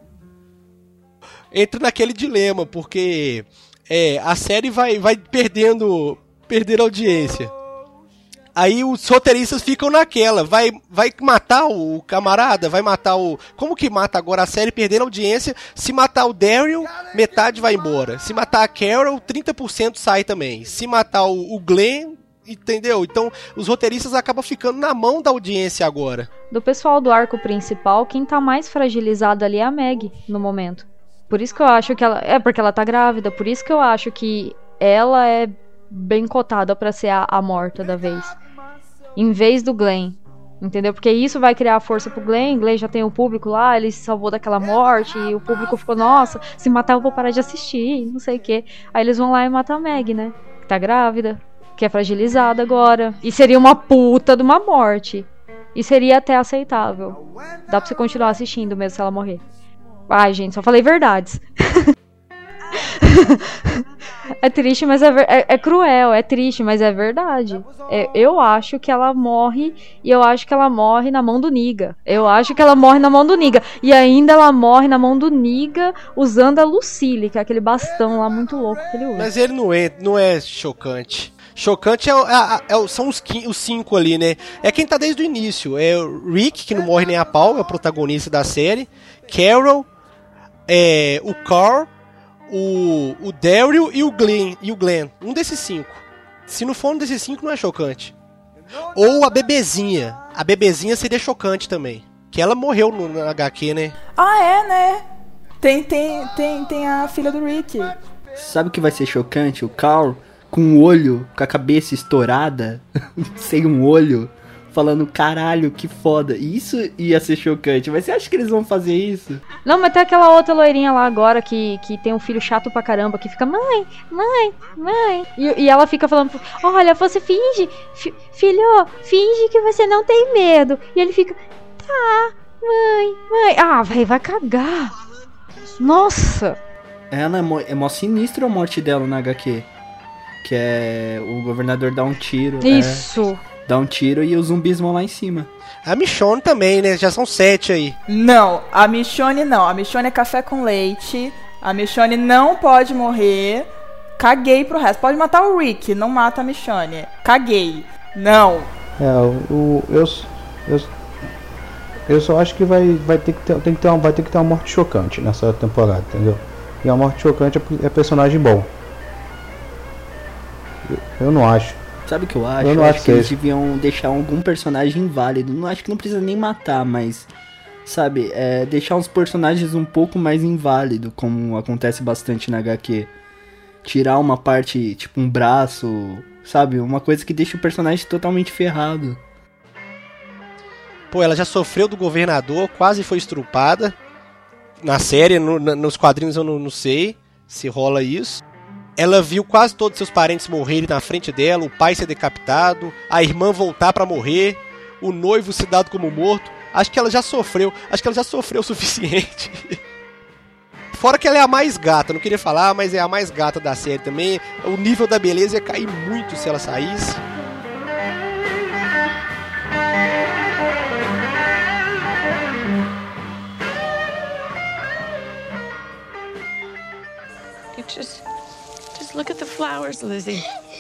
Speaker 1: Entra naquele dilema, porque a série vai perdendo audiência. Aí os roteiristas ficam naquela, vai matar o camarada, vai matar o... Como que mata agora a série perdendo audiência? Se matar o Daryl, metade vai embora. Se matar a Carol, 30% sai também. Se matar o Glenn, entendeu? Então os roteiristas acabam ficando na mão da audiência agora.
Speaker 2: Do pessoal do arco principal, quem tá mais fragilizado ali é a Meg, no momento. Por isso que eu acho que ela... porque ela tá grávida, por isso que eu acho que ela é bem cotada pra ser a morta da vez. Em vez do Glenn, entendeu? Porque isso vai criar força pro Glenn. Glenn já tem o público lá, ele se salvou daquela morte, e o público ficou, nossa, se matar eu vou parar de assistir, não sei o quê. Aí eles vão lá e matam a Meg, né? Que tá grávida, que é fragilizada agora. E seria uma puta de uma morte. E seria até aceitável. Dá pra você continuar assistindo mesmo se ela morrer. Ai, gente, só falei verdades. É triste, mas é cruel, é triste, mas é verdade. Eu acho que ela morre, e eu acho que ela morre na mão do Negan. E ainda ela morre na mão do Negan usando a Lucille, que é aquele bastão lá muito louco que ele usa.
Speaker 1: Mas ele não é chocante. Chocante são os 5 ali, né? É quem tá desde o início. É o Rick, que não morre nem a pau, é o protagonista da série. Carol, o Carl, o Daryl e o Glenn. Um desses 5. Se não for um desses 5, não é chocante. Ou a bebezinha. A bebezinha seria chocante também. Que ela morreu no HQ, né?
Speaker 5: Né? Tem a filha do Rick.
Speaker 3: Sabe o que vai ser chocante? O Carl com o olho, com a cabeça estourada, sem um olho, falando, caralho, que foda. Isso ia ser chocante, mas você acha que eles vão fazer isso?
Speaker 2: Não, mas tem aquela outra loirinha lá agora que tem um filho chato pra caramba, que fica, mãe. E ela fica falando, olha, você finge, filho, finge que você não tem medo. E ele fica, tá, mãe. Ah, velho, vai cagar. Nossa.
Speaker 3: Ela é mó sinistra a morte dela na HQ. Que é o governador dá um tiro.
Speaker 2: Isso.
Speaker 3: Dá um tiro e os zumbis vão lá em cima.
Speaker 1: A Michonne também, né? Já são 7 aí.
Speaker 5: Não, a Michonne não. A Michonne é café com leite. A Michonne não pode morrer. Caguei pro resto. Pode matar o Rick, não mata a Michonne. Caguei. Não.
Speaker 4: Eu só acho que vai ter que ter uma morte chocante nessa temporada, entendeu? E a morte chocante é personagem bom. Eu não acho.
Speaker 3: Sabe o que eu acho?
Speaker 4: Eu não acho
Speaker 3: que eles deviam deixar algum personagem inválido. Não acho que não precisa nem matar, mas... Sabe, deixar os personagens um pouco mais inválido, como acontece bastante na HQ. Tirar uma parte, tipo um braço, sabe? Uma coisa que deixa o personagem totalmente ferrado.
Speaker 1: Pô, ela já sofreu do governador, quase foi estrupada. Na série, nos quadrinhos eu não sei se rola isso. Ela viu quase todos seus parentes morrerem na frente dela, o pai ser decapitado, a irmã voltar pra morrer, o noivo ser dado como morto. Acho que ela já sofreu o suficiente. Fora que ela é a mais gata, não queria falar, mas é a mais gata da série também. O nível da beleza ia cair muito se ela saísse.
Speaker 8: Just look at the flowers, Lizzie.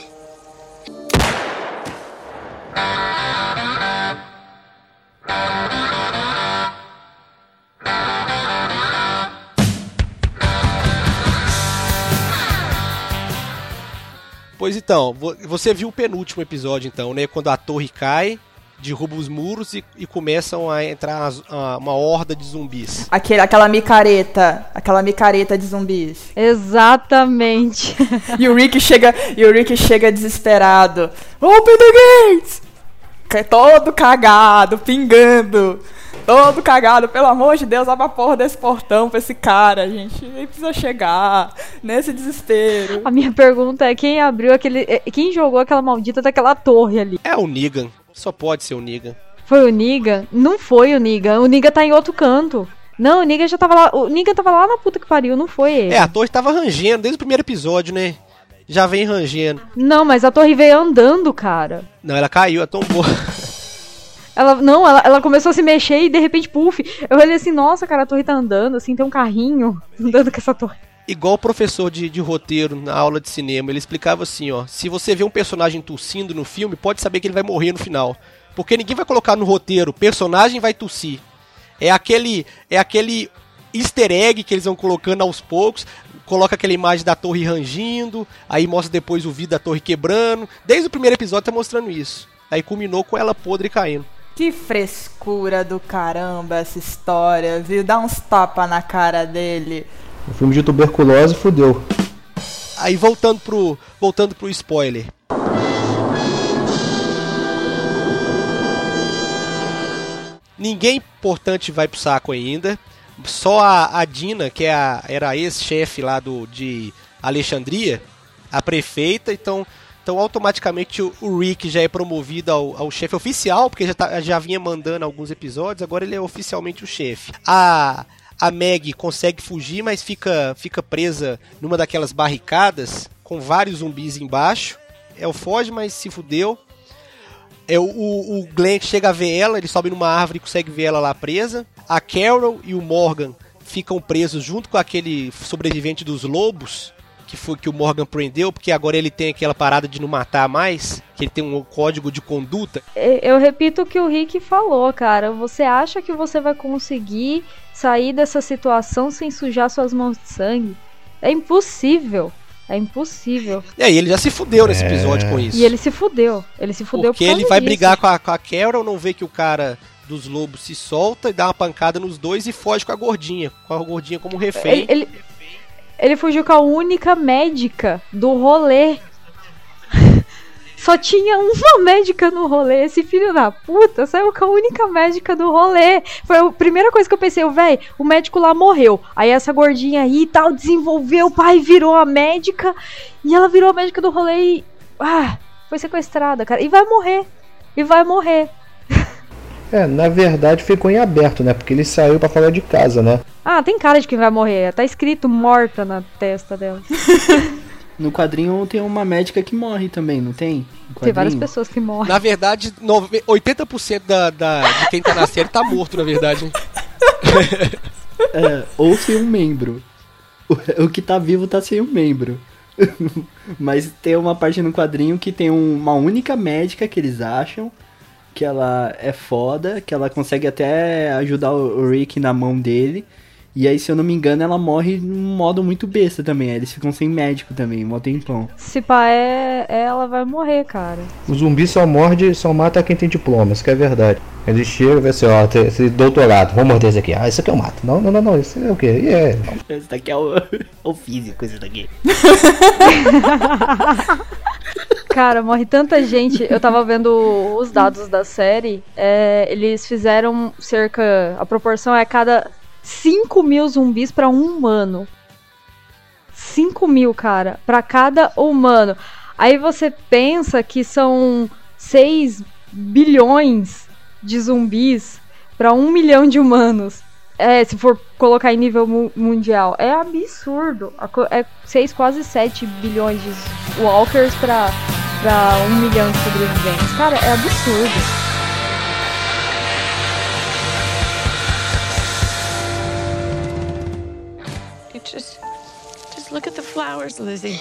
Speaker 1: Pois então, você viu o penúltimo episódio então, né? Quando a torre cai, derruba os muros e começam a entrar uma horda de zumbis.
Speaker 5: Aquela micareta de zumbis.
Speaker 2: Exatamente.
Speaker 5: E o Rick chega desesperado. Open the gates! Todo cagado, pingando. Todo cagado, pelo amor de Deus, abre a porra desse portão pra esse cara, gente. Ele precisa chegar nesse desespero.
Speaker 2: A minha pergunta é quem quem jogou aquela maldita daquela torre ali?
Speaker 1: É o Negan. Só pode ser o Negan.
Speaker 2: Foi o Negan? Não foi o Negan. O Negan tá em outro canto. Não, o Negan já tava lá. O Negan tava lá na puta que pariu, não foi ele.
Speaker 1: A torre tava rangendo desde o primeiro episódio, né? Já vem rangendo.
Speaker 2: Não, mas a torre veio andando, cara.
Speaker 1: Não, ela caiu, ela tombou.
Speaker 2: Ela começou a se mexer e de repente, puf. Eu olhei assim, nossa, cara, a torre tá andando, assim, tem um carrinho andando com essa torre.
Speaker 1: Igual o professor de roteiro na aula de cinema, ele explicava assim, ó, se você vê um personagem tossindo no filme, pode saber que ele vai morrer no final. Porque ninguém vai colocar no roteiro, o personagem vai tossir. É aquele easter egg que eles vão colocando aos poucos, coloca aquela imagem da torre rangindo, aí mostra depois o vídeo da torre quebrando. Desde o primeiro episódio tá mostrando isso. Aí culminou com ela podre caindo.
Speaker 5: Que frescura do caramba essa história, viu? Dá uns tapas na cara dele.
Speaker 4: O filme de tuberculose fudeu.
Speaker 1: Aí voltando pro spoiler. Ninguém importante vai pro saco ainda. Só a Dina, que era a ex-chefe lá de Alexandria, a prefeita, então automaticamente o Rick já é promovido ao chefe oficial, porque já vinha mandando alguns episódios, agora ele é oficialmente o chefe. A Meg consegue fugir, mas fica presa numa daquelas barricadas com vários zumbis embaixo. Ela foge, mas se fudeu. O Glenn chega a ver ela, ele sobe numa árvore e consegue ver ela lá presa. A Carol e o Morgan ficam presos junto com aquele sobrevivente dos lobos, que foi que o Morgan prendeu, porque agora ele tem aquela parada de não matar mais, que ele tem um código de conduta.
Speaker 2: Eu repito o que o Rick falou, cara. Você acha que você vai conseguir sair dessa situação sem sujar suas mãos de sangue? É impossível. É impossível.
Speaker 1: E aí ele já se fudeu nesse episódio com isso.
Speaker 2: E ele se fudeu.
Speaker 1: Porque ele vai brigar com a Carol, não vê que o cara dos lobos se solta e dá uma pancada nos dois e foge com a gordinha como refém.
Speaker 2: Ele fugiu com a única médica do rolê. Só tinha uma médica no rolê. Esse filho da puta saiu com a única médica do rolê. Foi a primeira coisa que eu pensei, velho, o médico lá morreu. Aí essa gordinha aí e tal, desenvolveu, o pai virou a médica. E ela virou a médica do rolê e... foi sequestrada, cara. E vai morrer.
Speaker 4: Na verdade ficou em aberto, né? Porque ele saiu pra fora de casa, né?
Speaker 2: Tem cara de quem vai morrer. Tá escrito morta na testa dela.
Speaker 3: No quadrinho tem uma médica que morre também, não tem?
Speaker 2: Tem várias pessoas que morrem.
Speaker 1: Na verdade, 80% de quem tá na série tá morto, na verdade.
Speaker 3: Ou sem um membro. O que tá vivo tá sem um membro. Mas tem uma parte no quadrinho que tem uma única médica que eles acham que ela é foda, que ela consegue até ajudar o Rick na mão dele. E aí, se eu não me engano, ela morre num modo muito besta também. Aí eles ficam sem médico também, mó tempão.
Speaker 2: Se pá, ela vai morrer, cara.
Speaker 4: O zumbi só mata quem tem diploma, isso que é verdade. Ele chega e vai assim, ó, esse doutorado, vamos morder esse aqui. Ah, isso aqui eu mato. Não, isso é o quê?
Speaker 3: Esse daqui é o físico, esse daqui.
Speaker 2: Cara, morre tanta gente. Eu tava vendo os dados da série. Eles fizeram a proporção é cada 5.000 zumbis pra um humano. 5.000, cara, pra cada humano. Aí você pensa que são 6 bilhões de zumbis pra 1 milhão de humanos. Se for colocar em nível mundial. É absurdo. É 6, quase 7 bilhões de walkers pra 1 milhão de sobreviventes. Cara, é absurdo.
Speaker 8: Just look at the flowers, Lizzie.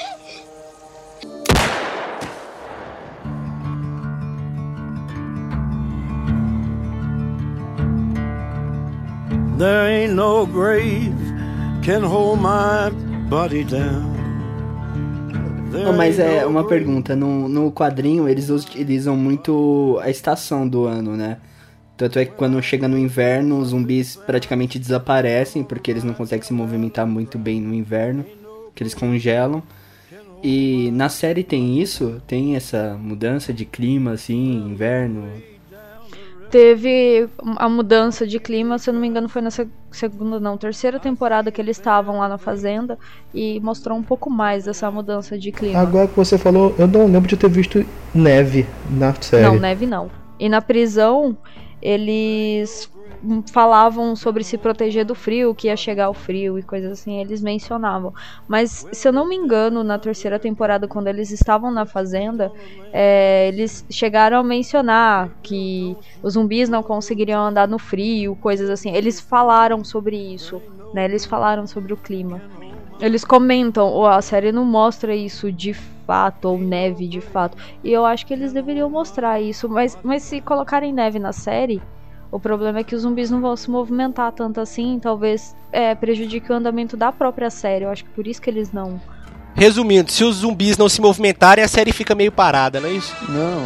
Speaker 12: There ain't no grave can hold my body down.
Speaker 3: Não, mas é uma pergunta. No quadrinho eles utilizam muito a estação do ano, né? Tanto é que quando chega no inverno, os zumbis praticamente desaparecem, porque eles não conseguem se movimentar muito bem no inverno, que eles congelam. E na série tem isso? Tem essa mudança de clima, assim, inverno?
Speaker 2: Teve a mudança de clima, se eu não me engano foi na terceira temporada que eles estavam lá na fazenda e mostrou um pouco mais dessa mudança de clima.
Speaker 4: Agora que você falou, eu não lembro de ter visto neve na série.
Speaker 2: Não, neve não. E na prisão, eles falavam sobre se proteger do frio, que ia chegar o frio e coisas assim, eles mencionavam. Mas, se eu não me engano, na terceira temporada, quando eles estavam na fazenda, eles chegaram a mencionar que os zumbis não conseguiriam andar no frio, coisas assim. Eles falaram sobre isso, né? Eles falaram sobre o clima. Eles comentam, a série não mostra isso de fato, ou neve de fato. E eu acho que eles deveriam mostrar isso, mas se colocarem neve na série, o problema é que os zumbis não vão se movimentar tanto assim, talvez prejudique o andamento da própria série. Eu acho que por isso que eles não...
Speaker 1: Resumindo, se os zumbis não se movimentarem, a série fica meio parada, não é isso?
Speaker 3: Não.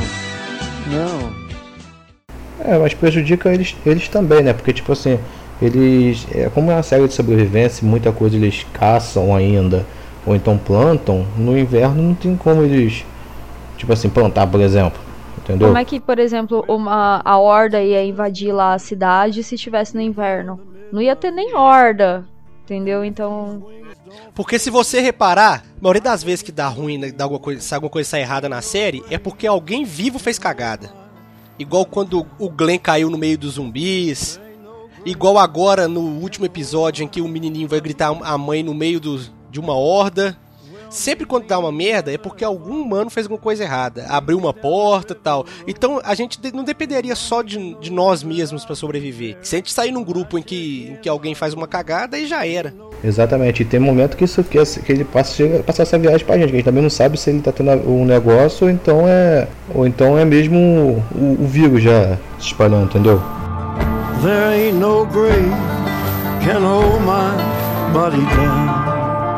Speaker 4: Mas prejudica eles também, né? Porque, tipo assim, eles... como é uma série de sobrevivência, muita coisa eles caçam ainda, ou então plantam, no inverno não tem como eles, tipo assim, plantar, por exemplo. Entendeu?
Speaker 2: Como é que, por exemplo, a horda ia invadir lá a cidade se estivesse no inverno? Não ia ter nem horda, entendeu? Então...
Speaker 1: Porque se você reparar, a maioria das vezes que dá ruim, né, se alguma coisa sai errada na série, é porque alguém vivo fez cagada. Igual quando o Glenn caiu no meio dos zumbis. Igual agora no último episódio em que o menininho vai gritar a mãe no meio de uma horda. Sempre quando dá uma merda é porque algum humano fez alguma coisa errada, abriu uma porta e tal. Então a gente não dependeria só de nós mesmos pra sobreviver. Se a gente sair num grupo em que alguém faz uma cagada, aí já era.
Speaker 4: Exatamente, e tem momento que ele passa essa viagem pra gente, que a gente também não sabe se ele tá tendo um negócio ou então é mesmo o vírus já se espalhando, entendeu?
Speaker 12: There ain't no grave can hold my body down.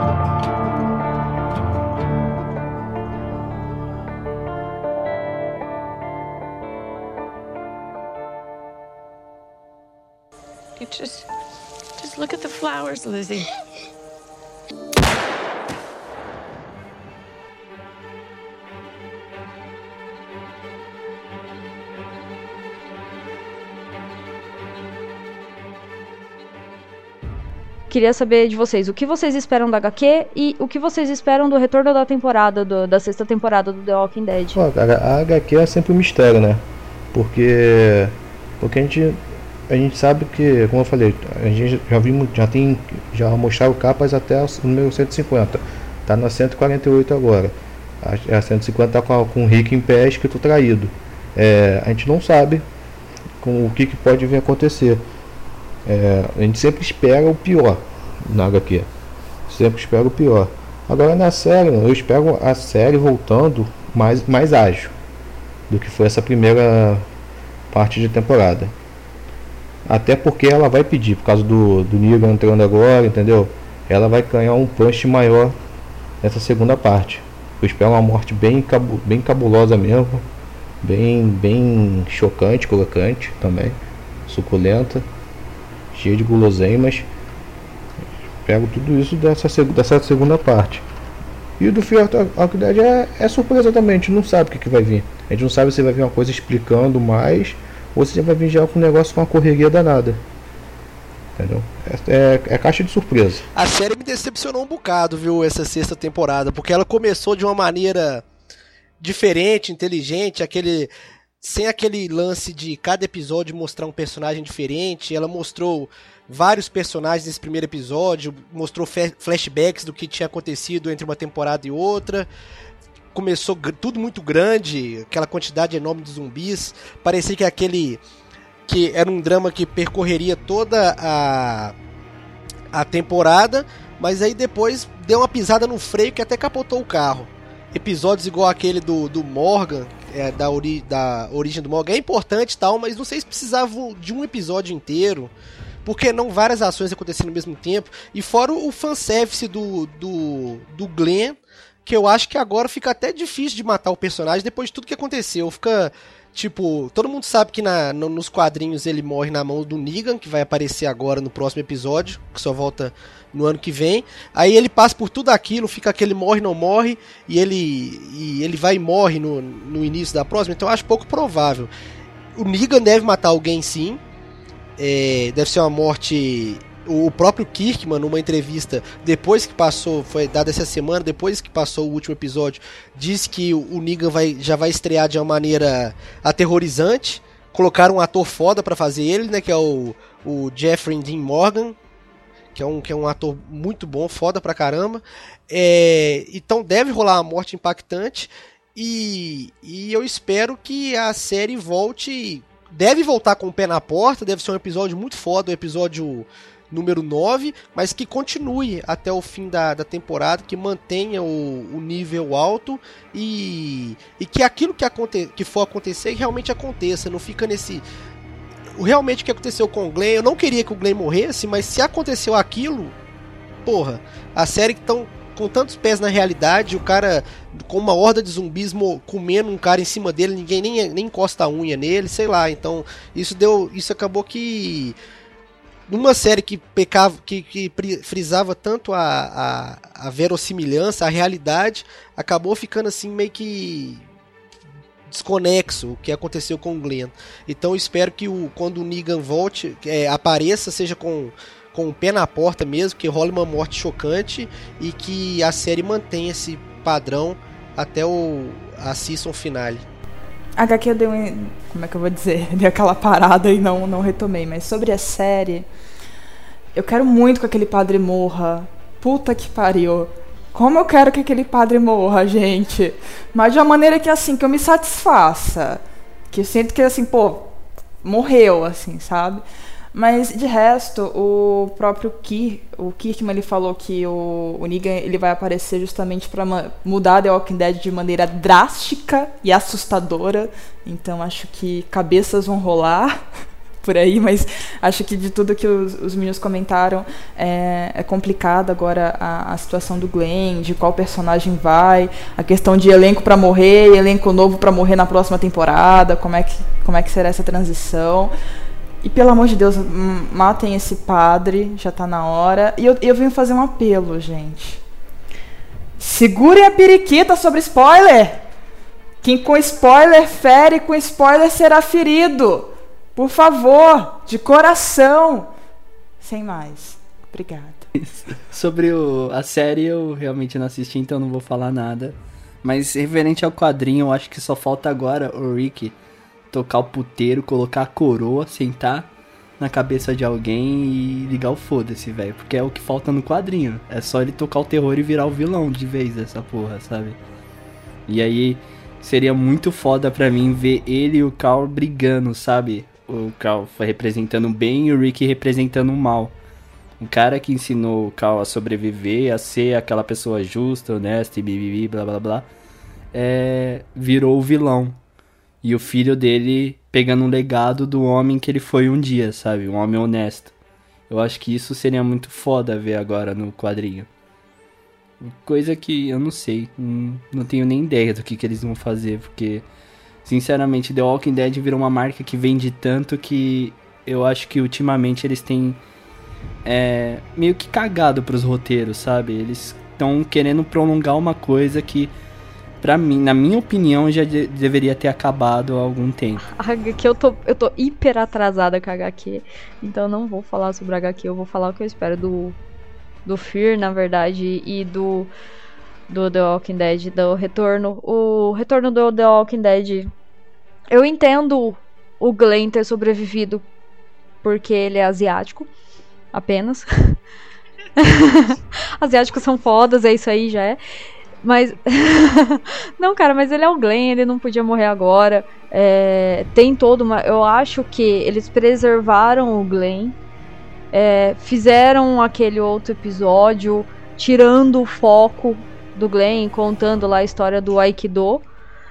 Speaker 8: Just look at the flowers, Lizzie.
Speaker 2: Queria saber de vocês, o que vocês esperam da HQ e o que vocês esperam do retorno da temporada, da sexta temporada do The Walking Dead.
Speaker 4: Pô, a HQ é sempre um mistério, né? Porque a gente sabe que, como eu falei, a gente já mostraram capas até o número 150. tá na 148 agora. A 150 tá com o Rick em pé, escrito traído. A gente não sabe com o que pode vir a acontecer. A gente sempre espera o pior na HQ. Sempre espera o pior. Agora na série, eu espero a série voltando mais ágil do que foi essa primeira parte de temporada. Até porque ela vai pedir, por causa do Negan entrando agora, entendeu? Ela vai ganhar um punch maior nessa segunda parte. Eu espero uma morte bem cabulosa mesmo. Bem chocante, crocante também. Suculenta. Cheia de guloseimas. Pego tudo isso dessa segunda parte. E o do Fear of Walking Dead é surpresa também. A gente não sabe o que vai vir. A gente não sabe se vai vir uma coisa explicando mais ou se vai vir já com um negócio com uma correria danada. Entendeu? É caixa de surpresa.
Speaker 1: A série me decepcionou um bocado, viu, essa sexta temporada, porque ela começou de uma maneira diferente, inteligente, sem aquele lance de cada episódio mostrar um personagem diferente. Ela mostrou vários personagens nesse primeiro episódio, mostrou flashbacks do que tinha acontecido entre uma temporada e outra. Começou tudo muito grande, aquela quantidade enorme de zumbis. Parecia que era um drama que percorreria toda a temporada, mas aí depois deu uma pisada no freio que até capotou o carro. Episódios igual aquele do Morgan, da origem do Morgan, é importante e tal, mas não sei se precisavam de um episódio inteiro, porque não várias ações acontecendo ao mesmo tempo, e fora o fanservice do Glenn, que eu acho que agora fica até difícil de matar o personagem depois de tudo que aconteceu. Fica, tipo, todo mundo sabe que nos quadrinhos ele morre na mão do Negan, que vai aparecer agora no próximo episódio, que só volta no ano que vem. Aí ele passa por tudo aquilo, fica aquele morre, não morre, e ele vai e morre no início da próxima, então eu acho pouco provável. O Negan deve matar alguém sim, deve ser uma morte... O próprio Kirkman, numa entrevista, depois que passou, foi dada essa semana, depois que passou o último episódio, disse que o Negan já vai estrear de uma maneira aterrorizante. Colocaram um ator foda pra fazer ele, né, que é o Jeffrey Dean Morgan, que é um ator muito bom, foda pra caramba. Então deve rolar uma morte impactante, e eu espero que a série deve voltar com o pé na porta, deve ser um episódio muito foda, o episódio número 9, mas que continue até o fim da temporada, que mantenha o nível alto e que aquilo que for acontecer realmente aconteça, não fica realmente o que aconteceu com o Glenn. Eu não queria que o Glenn morresse, mas se aconteceu aquilo, porra, a série que estão com tantos pés na realidade, o cara com uma horda de zumbis comendo um cara em cima dele, ninguém nem encosta a unha nele, sei lá. Então isso acabou que numa série que frisava tanto a verossimilhança, a realidade, acabou ficando assim meio que desconexo o que aconteceu com o Glenn. Então eu espero que quando o Negan volte, apareça, seja com o pé na porta mesmo, que role uma morte chocante e que a série mantenha esse padrão até a season finale.
Speaker 5: A HQ deu como é que eu vou dizer? Deu aquela parada e não retomei. Mas sobre a série, eu quero muito que aquele padre morra. Puta que pariu. Como eu quero que aquele padre morra, gente. Mas de uma maneira que, assim, que eu me satisfaça. Que eu sinto que, assim, pô, morreu, assim, sabe? Mas, de resto, o próprio Kirkman, ele falou que o Negan ele vai aparecer justamente para mudar The Walking Dead de maneira drástica e assustadora. Então, acho que cabeças vão rolar por aí, mas acho que de tudo que os meninos comentaram, é complicado agora a situação do Glenn, de qual personagem vai, a questão de elenco para morrer, elenco novo para morrer na próxima temporada, como é que será essa transição. E pelo amor de Deus, matem esse padre, já tá na hora. E eu venho fazer um apelo, gente. Segurem a periquita sobre spoiler. Quem com spoiler fere, com spoiler será ferido. Por favor, de coração. Sem mais. Obrigada.
Speaker 3: Sobre a série, eu realmente não assisti, então não vou falar nada. Mas referente ao quadrinho, eu acho que só falta agora o Rick tocar o puteiro, colocar a coroa, sentar na cabeça de alguém e ligar o foda-se, velho. Porque é o que falta no quadrinho. É só ele tocar o terror e virar o vilão de vez dessa porra, sabe? E aí seria muito foda pra mim ver ele e o Carl brigando, sabe? O Carl representando o bem e o Rick representando o mal. O cara que ensinou o Carl a sobreviver, a ser aquela pessoa justa, honesta e bibibi, blá blá blá, virou o vilão. E o filho dele pegando um legado do homem que ele foi um dia, sabe? Um homem honesto. Eu acho que isso seria muito foda ver agora no quadrinho. Coisa que eu não sei. Não tenho nem ideia do que eles vão fazer. Porque, sinceramente, The Walking Dead virou uma marca que vende tanto que eu acho que ultimamente eles têm meio que cagado pros roteiros, sabe? Eles estão querendo prolongar uma coisa que, pra mim, na minha opinião, já deveria ter acabado há algum tempo.
Speaker 2: A HQ, eu tô hiper atrasada com a HQ, então eu não vou falar sobre a HQ, eu vou falar o que eu espero do Fear, na verdade, e do The Walking Dead, do retorno. O retorno do The Walking Dead, eu entendo o Glenn ter sobrevivido porque ele é asiático, apenas. Asiáticos são fodas, é isso aí, já é. Mas não, cara, mas ele é o Glenn, ele não podia morrer agora. Tem todo uma... Eu acho que eles preservaram o Glenn, fizeram aquele outro episódio tirando o foco do Glenn, contando lá a história do Aikidor,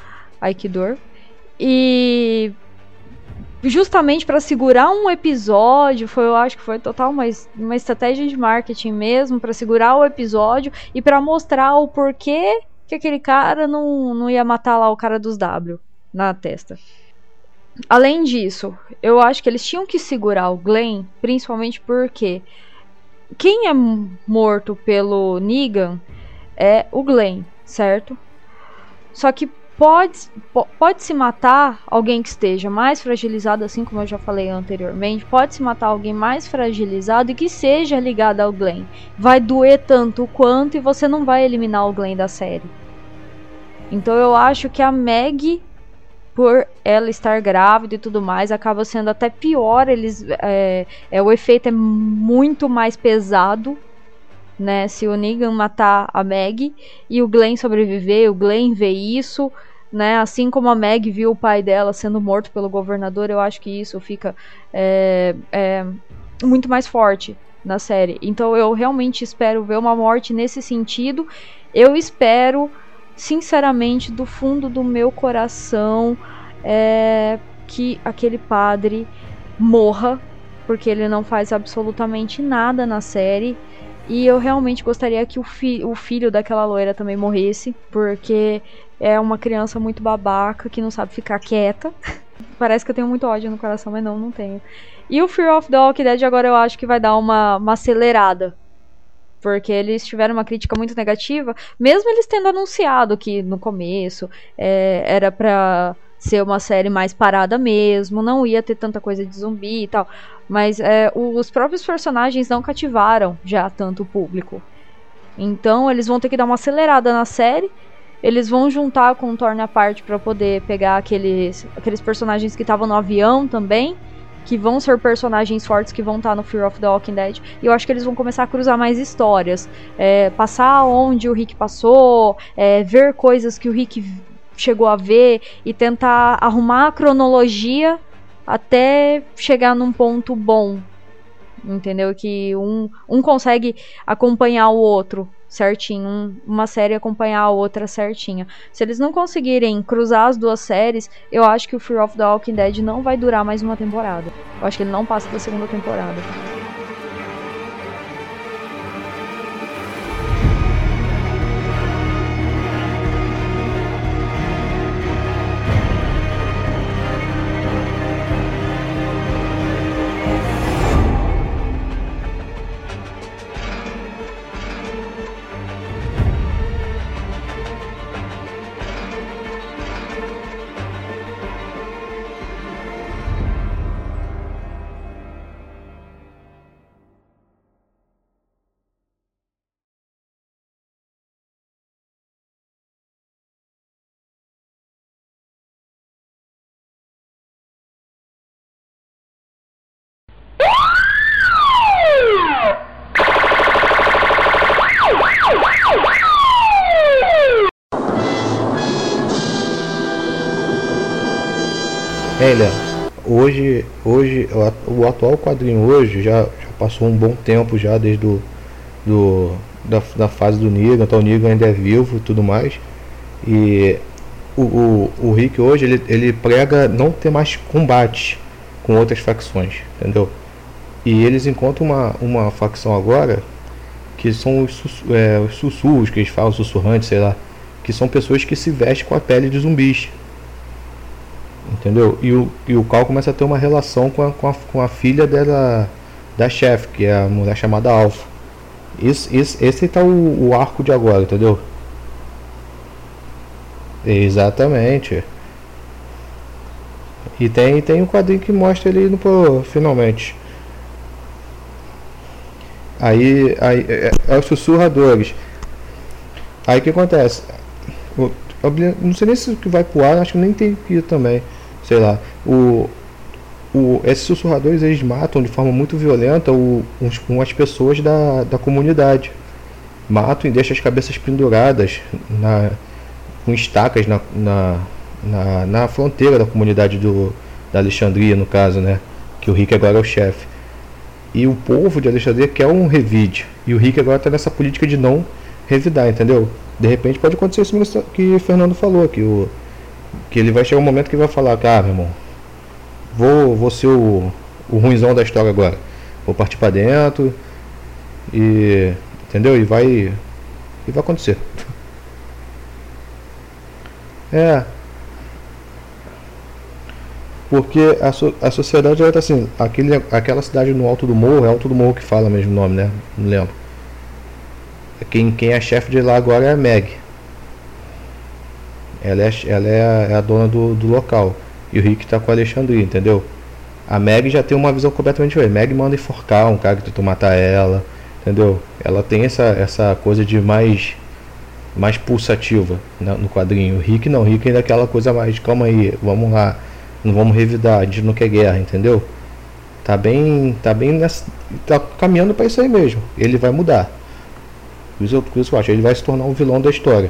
Speaker 2: e justamente para segurar um episódio, eu acho que foi total uma estratégia de marketing mesmo, para segurar o episódio e para mostrar o porquê que aquele cara não ia matar lá o cara dos W na testa. Além disso, eu acho que eles tinham que segurar o Glenn, principalmente porque quem é morto pelo Negan é o Glenn, certo? Só que pode-se matar alguém que esteja mais fragilizado, assim como eu já falei anteriormente. Pode-se matar alguém mais fragilizado e que seja ligado ao Glenn. Vai doer tanto quanto e você não vai eliminar o Glenn da série. Então eu acho que a Maggie, por ela estar grávida e tudo mais, acaba sendo até pior. O efeito é muito mais pesado, né? Se o Negan matar a Maggie e o Glenn sobreviver, o Glenn vê isso, né? Assim como a Maggie viu o pai dela sendo morto pelo governador, eu acho que isso fica muito mais forte na série. Então eu realmente espero ver uma morte nesse sentido. Eu espero, sinceramente, do fundo do meu coração, que aquele padre morra, porque ele não faz absolutamente nada na série. E eu realmente gostaria que o filho daquela loira também morresse, porque é uma criança muito babaca, que não sabe ficar quieta. Parece que eu tenho muito ódio no coração, mas não tenho. E o Fear of the Walking Dead agora eu acho que vai dar uma acelerada, porque eles tiveram uma crítica muito negativa, mesmo eles tendo anunciado que no começo era pra ser uma série mais parada mesmo, não ia ter tanta coisa de zumbi e tal. Mas os próprios personagens não cativaram já tanto o público. Então eles vão ter que dar uma acelerada na série. Eles vão juntar com o Torna à parte para poder pegar aqueles personagens que estavam no avião também, que vão ser personagens fortes que vão estar no Fear of the Walking Dead. E eu acho que eles vão começar a cruzar mais histórias, passar onde o Rick passou, ver coisas que o Rick chegou a ver e tentar arrumar a cronologia até chegar num ponto bom, entendeu? Que um consegue acompanhar o outro certinho, uma série acompanhar a outra certinha. Se eles não conseguirem cruzar as duas séries, eu acho que o Fear of the Walking Dead não vai durar mais uma temporada. Eu acho que ele não passa da segunda temporada.
Speaker 4: Léo, hoje o atual quadrinho hoje já passou um bom tempo já desde da fase do Negan, então o Negan ainda é vivo e tudo mais. E o Rick hoje ele prega não ter mais combate com outras facções, entendeu? E eles encontram uma facção agora que são os sussurros, que eles falam, sussurrantes, sei lá, que são pessoas que se vestem com a pele de zumbis, entendeu? E o Cal começa a ter uma relação com a filha dela, da chefe, que é a mulher chamada Alpha. Esse tá o arco de agora, entendeu? Exatamente. E tem um quadrinho que mostra ele indo pro finalmente. Aí os sussurradores. Aí o que acontece? Não sei nem se que vai pro ar, acho que nem tem que ir também. Sei lá. Esses sussurradores, eles matam de forma muito violenta as pessoas da comunidade. Matam e deixam as cabeças penduradas com estacas na fronteira da comunidade da Alexandria, no caso, né? Que o Rick agora é o chefe. E o povo de Alexandria quer um revide. E o Rick agora está nessa política de não revidar, entendeu? De repente pode acontecer isso que o Fernando falou, que ele vai chegar um momento que vai falar, meu irmão, vou ser o ruinzão da história agora. Vou partir pra dentro. E. Entendeu? E vai acontecer. Porque a sociedade já tá assim, aquela cidade no Alto do Morro, é Alto do Morro que fala mesmo o nome, né? Não lembro. Quem é chefe de lá agora é a Meg. Ela é a dona do local. E o Rick tá com a Alexandria, entendeu? A Meg já tem uma visão completamente diferente. Meg manda enforcar um cara que tentou matar ela, entendeu? Ela tem essa coisa de mais pulsativa no quadrinho. O Rick não, o Rick ainda é aquela coisa mais, calma aí, vamos lá, não vamos revidar, a gente não quer guerra, entendeu? Tá caminhando pra isso aí mesmo. Ele vai mudar. Por isso eu acho, ele vai se tornar um vilão da história.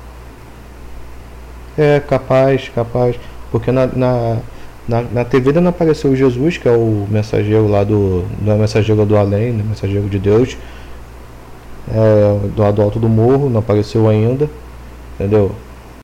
Speaker 4: Capaz. Porque na TV ainda não apareceu o Jesus, que é o mensageiro lá não é mensageiro do além, né? Mensageiro de Deus. Do Alto do Morro, não apareceu ainda, entendeu?